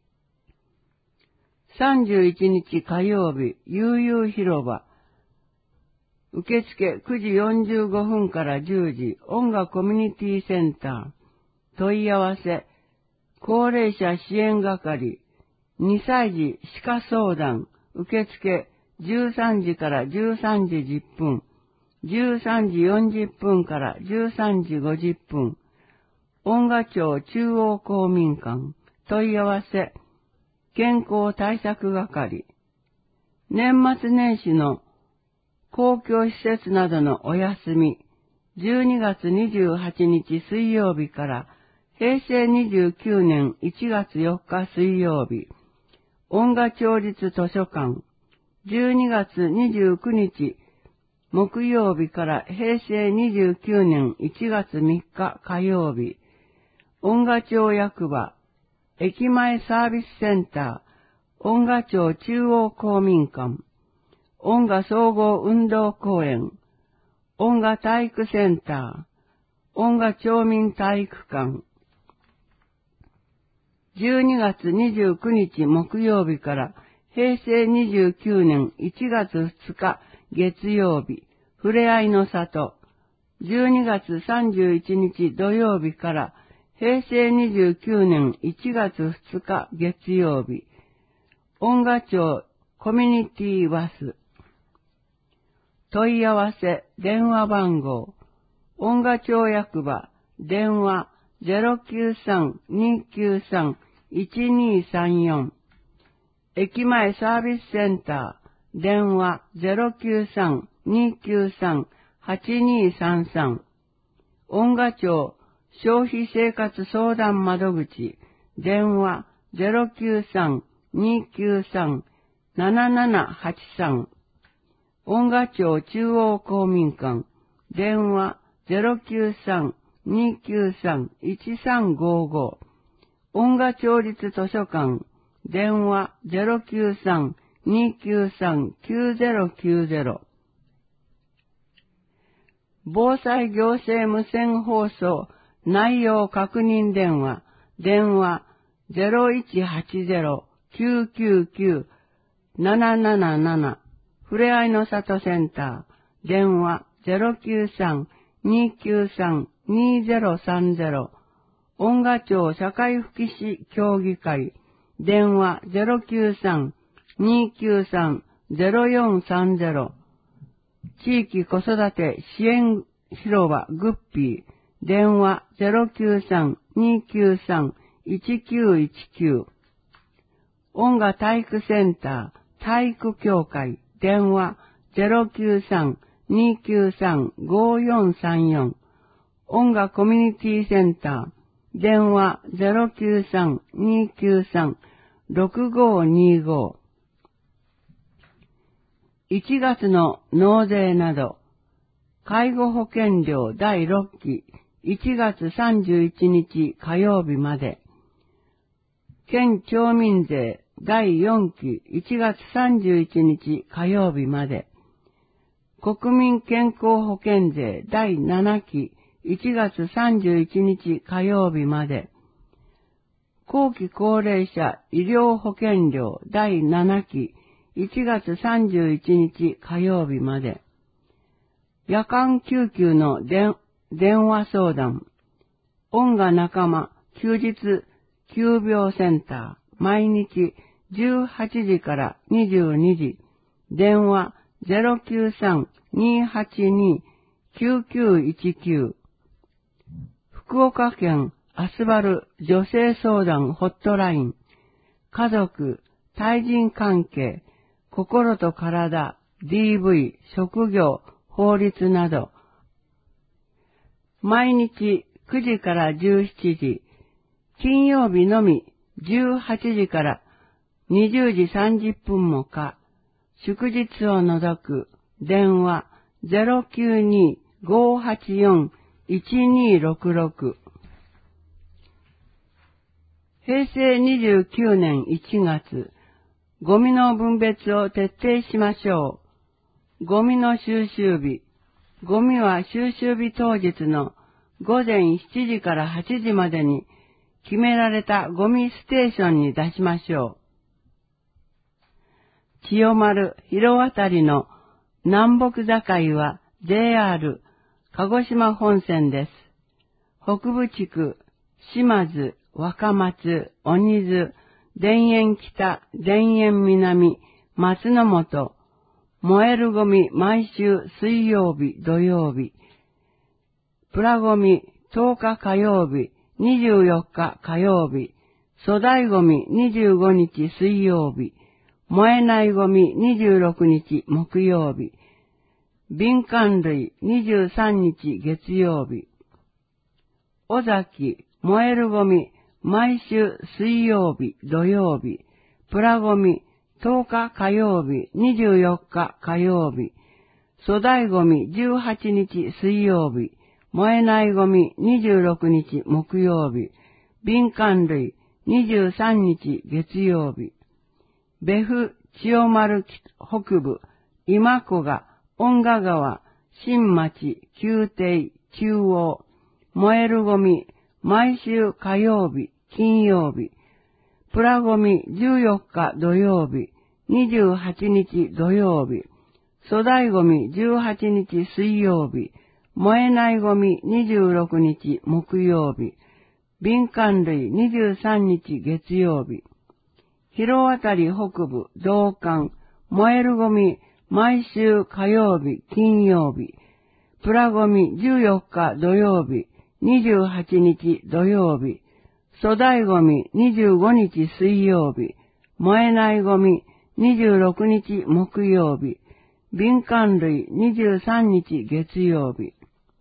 さんじゅういちにち火曜日悠々広場受付くじよんじゅうごふんからじゅうじ音賀コミュニティセンター問い合わせ高齢者支援係。にさい児歯科相談受付じゅうさんじからじゅうさんじじゅっぷんじゅうさんじよんじゅっぷんからじゅうさんじごじゅっぷん音賀町中央公民館問い合わせ健康対策係。年末年始の公共施設などのお休みじゅうにがつにじゅうはちにち水曜日からへいせいにじゅうきゅうねんいちがつよっか水曜日音賀町立図書館。じゅうにがつにじゅうくにち木曜日からへいせいにじゅうきゅうねんいちがつみっか火曜日音賀町役場駅前サービスセンター音賀町中央公民館音賀総合運動公園音賀体育センター音賀町民体育館。じゅうにがつにじゅうくにち木曜日からへいせいにじゅうきゅうねんいちがつふつか月曜日ふれあいの里じゅうにがつさんじゅういちにち土曜日からへいせいにじゅうきゅうねんいちがつふつか月曜日、音賀町コミュニティバス。問い合わせ電話番号、音賀町役場電話 ゼロきゅうさん にきゅうさん いちにさんよん。駅前サービスセンター電話 ゼロきゅうさん にきゅうさん はちにさんさん。音賀町消費生活相談窓口電話 ゼロきゅうさん にきゅうさん ななななはちさん。音賀町中央公民館電話 ゼロきゅうさん にきゅうさん いちさんごご。音賀町立図書館電話 ゼロきゅうさん にきゅうさん きゅうゼロきゅうゼロ。防災行政無線放送内容確認電話電話 ゼロいちはちゼロ きゅうきゅうきゅう なななななな。ふれあいの里センター電話 ゼロきゅうさん にきゅうさん にゼロさんゼロ。音賀町社会福祉協議会電話 ゼロきゅうさん にきゅうさん ゼロよんさんゼロ。地域子育て支援広場グッピー電話 ゼロきゅうさん にきゅうさん いちきゅういちきゅう。音賀体育センター体育協会電話 ゼロきゅうさん にきゅうさん ごよんさんよん。音賀コミュニティセンター電話 ゼロきゅうさん にきゅうさん ろくごにご。いちがつの納税など、介護保険料だいろっきいちがつさんじゅういちにち火曜日まで、県町民税だいよんきいちがつさんじゅういちにち火曜日まで、国民健康保険税だいななきいちがつさんじゅういちにち火曜日まで、後期高齢者医療保険料だいななきいちがつさんじゅういちにち火曜日まで、夜間救急の電話相談、音賀仲間休日急病センター、毎日じゅうはちじからにじゅうにじ、電話 ゼロきゅうさん にはちに きゅうきゅういちきゅう。福岡県アスバル女性相談ホットライン、家族、対人関係、心と体、ディーブイ、職業、法律など、毎日くじからじゅうしちじ、金曜日のみじゅうはちじからにじゅうじさんじゅっぷんも可、祝日を除く、電話 ゼロきゅうに ごはちよん いちにろくろく。へいせいにじゅうきゅうねんいちがつ、ゴミの分別を徹底しましょう。ゴミの収集日。ゴミは収集日当日のごぜんしちじからはちじまでに決められたゴミステーションに出しましょう。千代丸広渡りの南北境は ジェイアール 鹿児島本線です。北部地区、島津、若松、鬼津、田園北、田園南、松の本、燃えるゴミ毎週水曜日、土曜日、プラゴミとおか火曜日、にじゅうよっか火曜日、粗大ゴミにじゅうごにち水曜日、燃えないゴミにじゅうろくにち木曜日、敏感類にじゅうさんにち月曜日、尾崎燃えるゴミ毎週水曜日、土曜日、プラゴミとおか火曜日、にじゅうよっか火曜日、粗大ゴミじゅうはちにち水曜日、燃えないゴミにじゅうろくにち木曜日、敏感類にじゅうさんにち月曜日、別府千代丸北部、今古賀、恩賀川、新町、宮廷、中央、燃えるゴミ毎週火曜日、金曜日、プラゴミじゅうよっか土曜日、にじゅうはちにち土曜日、粗大ゴミじゅうはちにち水曜日、燃えないゴミにじゅうろくにち木曜日、 敏感類にじゅうさんにち月曜日。広渡り北部同館燃えるゴミ毎週火曜日金曜日。プラゴミじゅうよっか土曜日にじゅうはちにち土曜日。粗大ゴミにじゅうごにち水曜日。燃えないゴミにじゅうろくにち木曜日。敏感類にじゅうさんにち月曜日。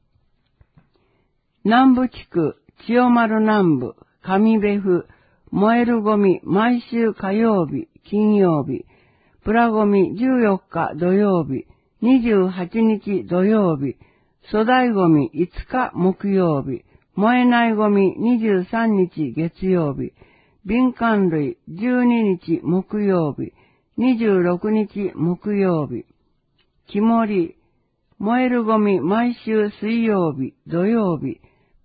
南部地区千代丸南部上部府燃えるゴミ毎週火曜日金曜日。プラゴミじゅうよっか土曜日にじゅうはちにち土曜日。粗大ゴミいつか木曜日。燃えないゴミにじゅうさんにち月曜日。敏感類じゅうににち木曜日。にじゅうろくにち木曜日。木森燃えるゴミ毎週水曜日土曜日。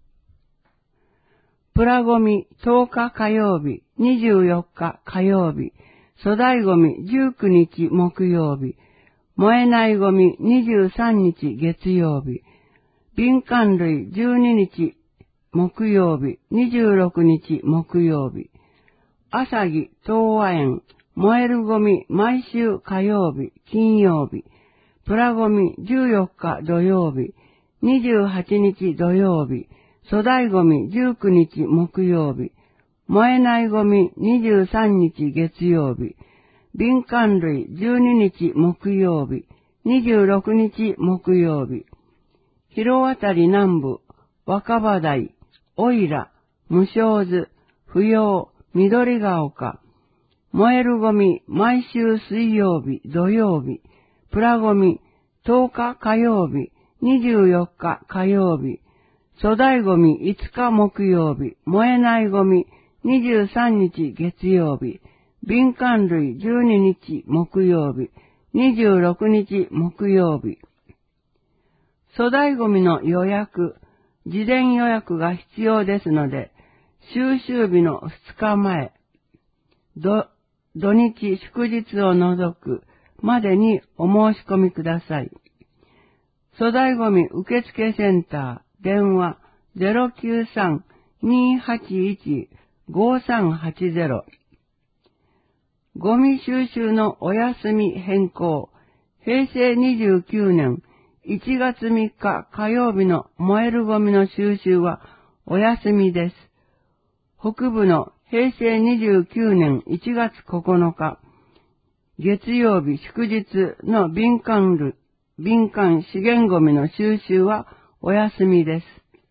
プラゴミとおか火曜日にじゅうよっか火曜日。粗大ゴミじゅうくにち木曜日。燃えないゴミにじゅうさんにち月曜日。敏感類じゅうににち木曜日。にじゅうろくにち木曜日。朝木東和園燃えるゴミ毎週火曜日金曜日。プラゴミじゅうよっか土曜日。にじゅうはちにち土曜日。粗大ゴミじゅうくにち木曜日。燃えないゴミにじゅうさんにち月曜日。敏感類じゅうににち木曜日。にじゅうろくにち木曜日。広渡り南部若葉台おいら無償図不要緑が丘燃えるゴミ毎週水曜日土曜日。プラゴミとおか火曜日。にじゅうよっか火曜日。粗大ゴミいつか木曜日。燃えないゴミにじゅうさんにち月曜日。敏感類じゅうににち木曜日。にじゅうろくにち木曜日。粗大ゴミの予約、事前予約が必要ですので、収集日のふつかまえ、土、土日祝日を除くまでにお申し込みください。粗大ゴミ受付センター、電話 ゼロきゅうさん にーはちいち ごさんはちゼロ。ゴミ収集のお休み変更。へいせいにじゅうきゅうねんいちがつみっか火曜日の燃えるゴミの収集はお休みです。北部のへいせいにじゅうきゅうねんいちがつここのか月曜日祝日の敏感類、敏感資源ゴミの収集はお休みです。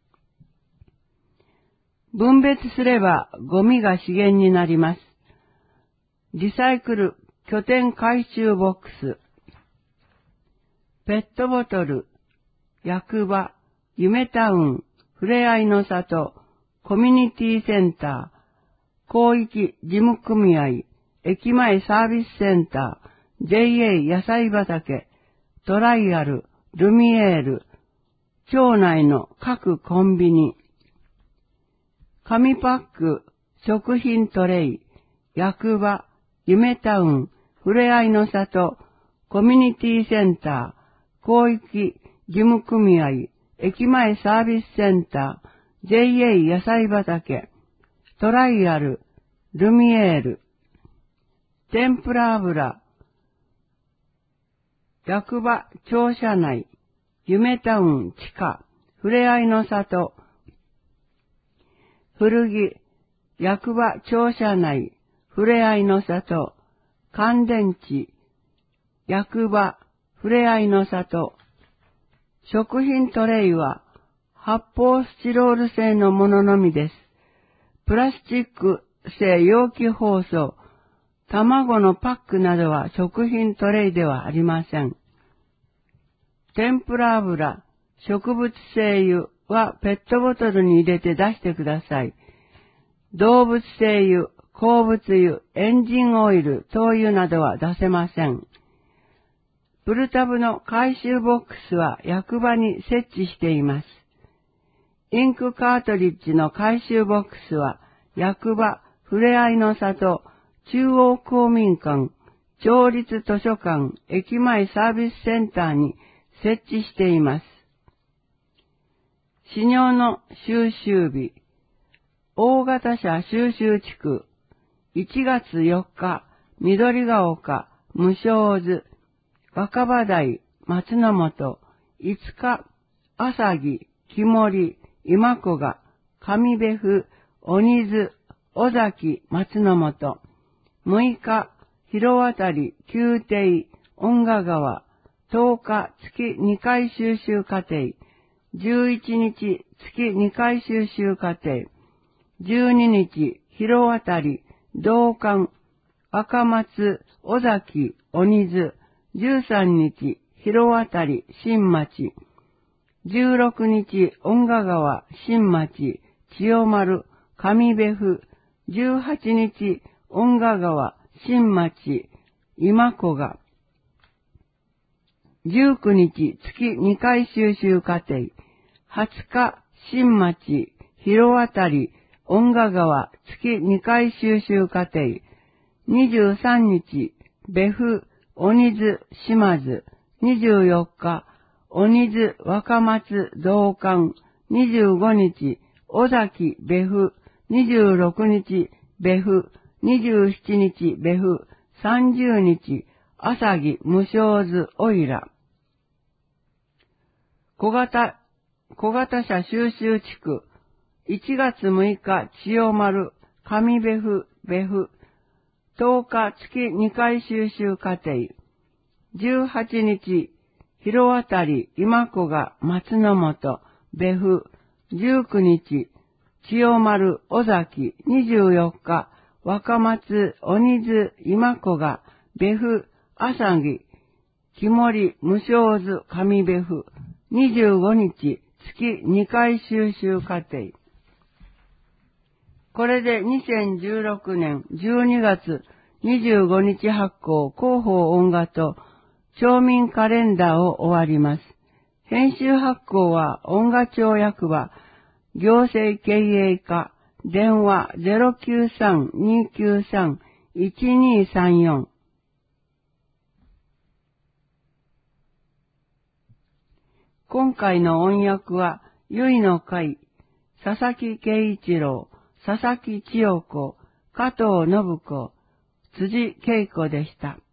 分別すればゴミが資源になります。リサイクル拠点回収ボックス、ペットボトル、役場、夢タウン、ふれあいの里、コミュニティセンター、広域事務組合、駅前サービスセンター、ジェイエー 野菜畑、トライアル、ルミエール、町内の各コンビニ、紙パック、食品トレイ、役場、夢タウン、ふれあいの里、コミュニティセンター、広域事務組合、駅前サービスセンター、ジェイエー 野菜畑、トライアル、ルミエール、天ぷら油、役場庁舎内、夢タウン地下、ふれあいの里、古着、役場庁舎内、ふれあいの里、乾電池、役場、ふれあいの里、食品トレイは発泡スチロール製のもののみです。プラスチック製容器包装、卵のパックなどは食品トレイではありません。天ぷら油、植物性油はペットボトルに入れて出してください。動物性油、鉱物油、エンジンオイル、灯油などは出せません。プルタブの回収ボックスは役場に設置しています。インクカートリッジの回収ボックスは役場、ふれあいの里、中央公民館、町立図書館、駅前サービスセンターに設置しています。死尿の収集日、 大型車収集地区、いちがつよっか、緑が丘、無償図、若葉台、松の本、いつか、朝木、木森、今子が、上部府、鬼津、尾崎、松の本、むいか、広渡り、宮廷、恩賀川、とおか、月にかい収集課程、じゅういちにち、月にかい収集課程、じゅうににち、広渡り、道館、赤松、尾崎、鬼津、じゅうさんにち、広渡り、新町、じゅうろくにち、恩賀川、新町、千代丸、上部府、じゅうはちにち、恩賀川、新町、今子が、じゅうくにち、月にかい収集課程、はつか、新町、広渡り、恩賀川、月にかい収集課程、にじゅうさんにち、部府、鬼津、島津、にじゅうよっか、鬼津、若松、道館、にじゅうごにち、尾崎、部府、にじゅうろくにち、部府、にじゅうしちにち、部府、さんじゅうにち、朝木、無償図、おいら。小型、小型車収集地区、いちがつむいか、千代丸、上部府、部府、とおか、月にかい収集課程、じゅうはちにち、広渡り、今子が、松の本、部府、じゅうくにち、千代丸、尾崎、にじゅうよっか、若松、鬼津、今子が、部府、朝木、木森、無償図、上部府、にじゅうごにち、月にかい収集課程。これでにせんじゅうろくねんじゅうにがつにじゅうごにち発行広報音画と町民カレンダーを終わります。編集発行は音画町役場、行政経営課、電話 ゼロきゅうさん にきゅうさん いちにさんよん。今回の音訳は、ゆいの会、佐々木圭一郎、佐々木千代子、加藤信子、辻恵子でした。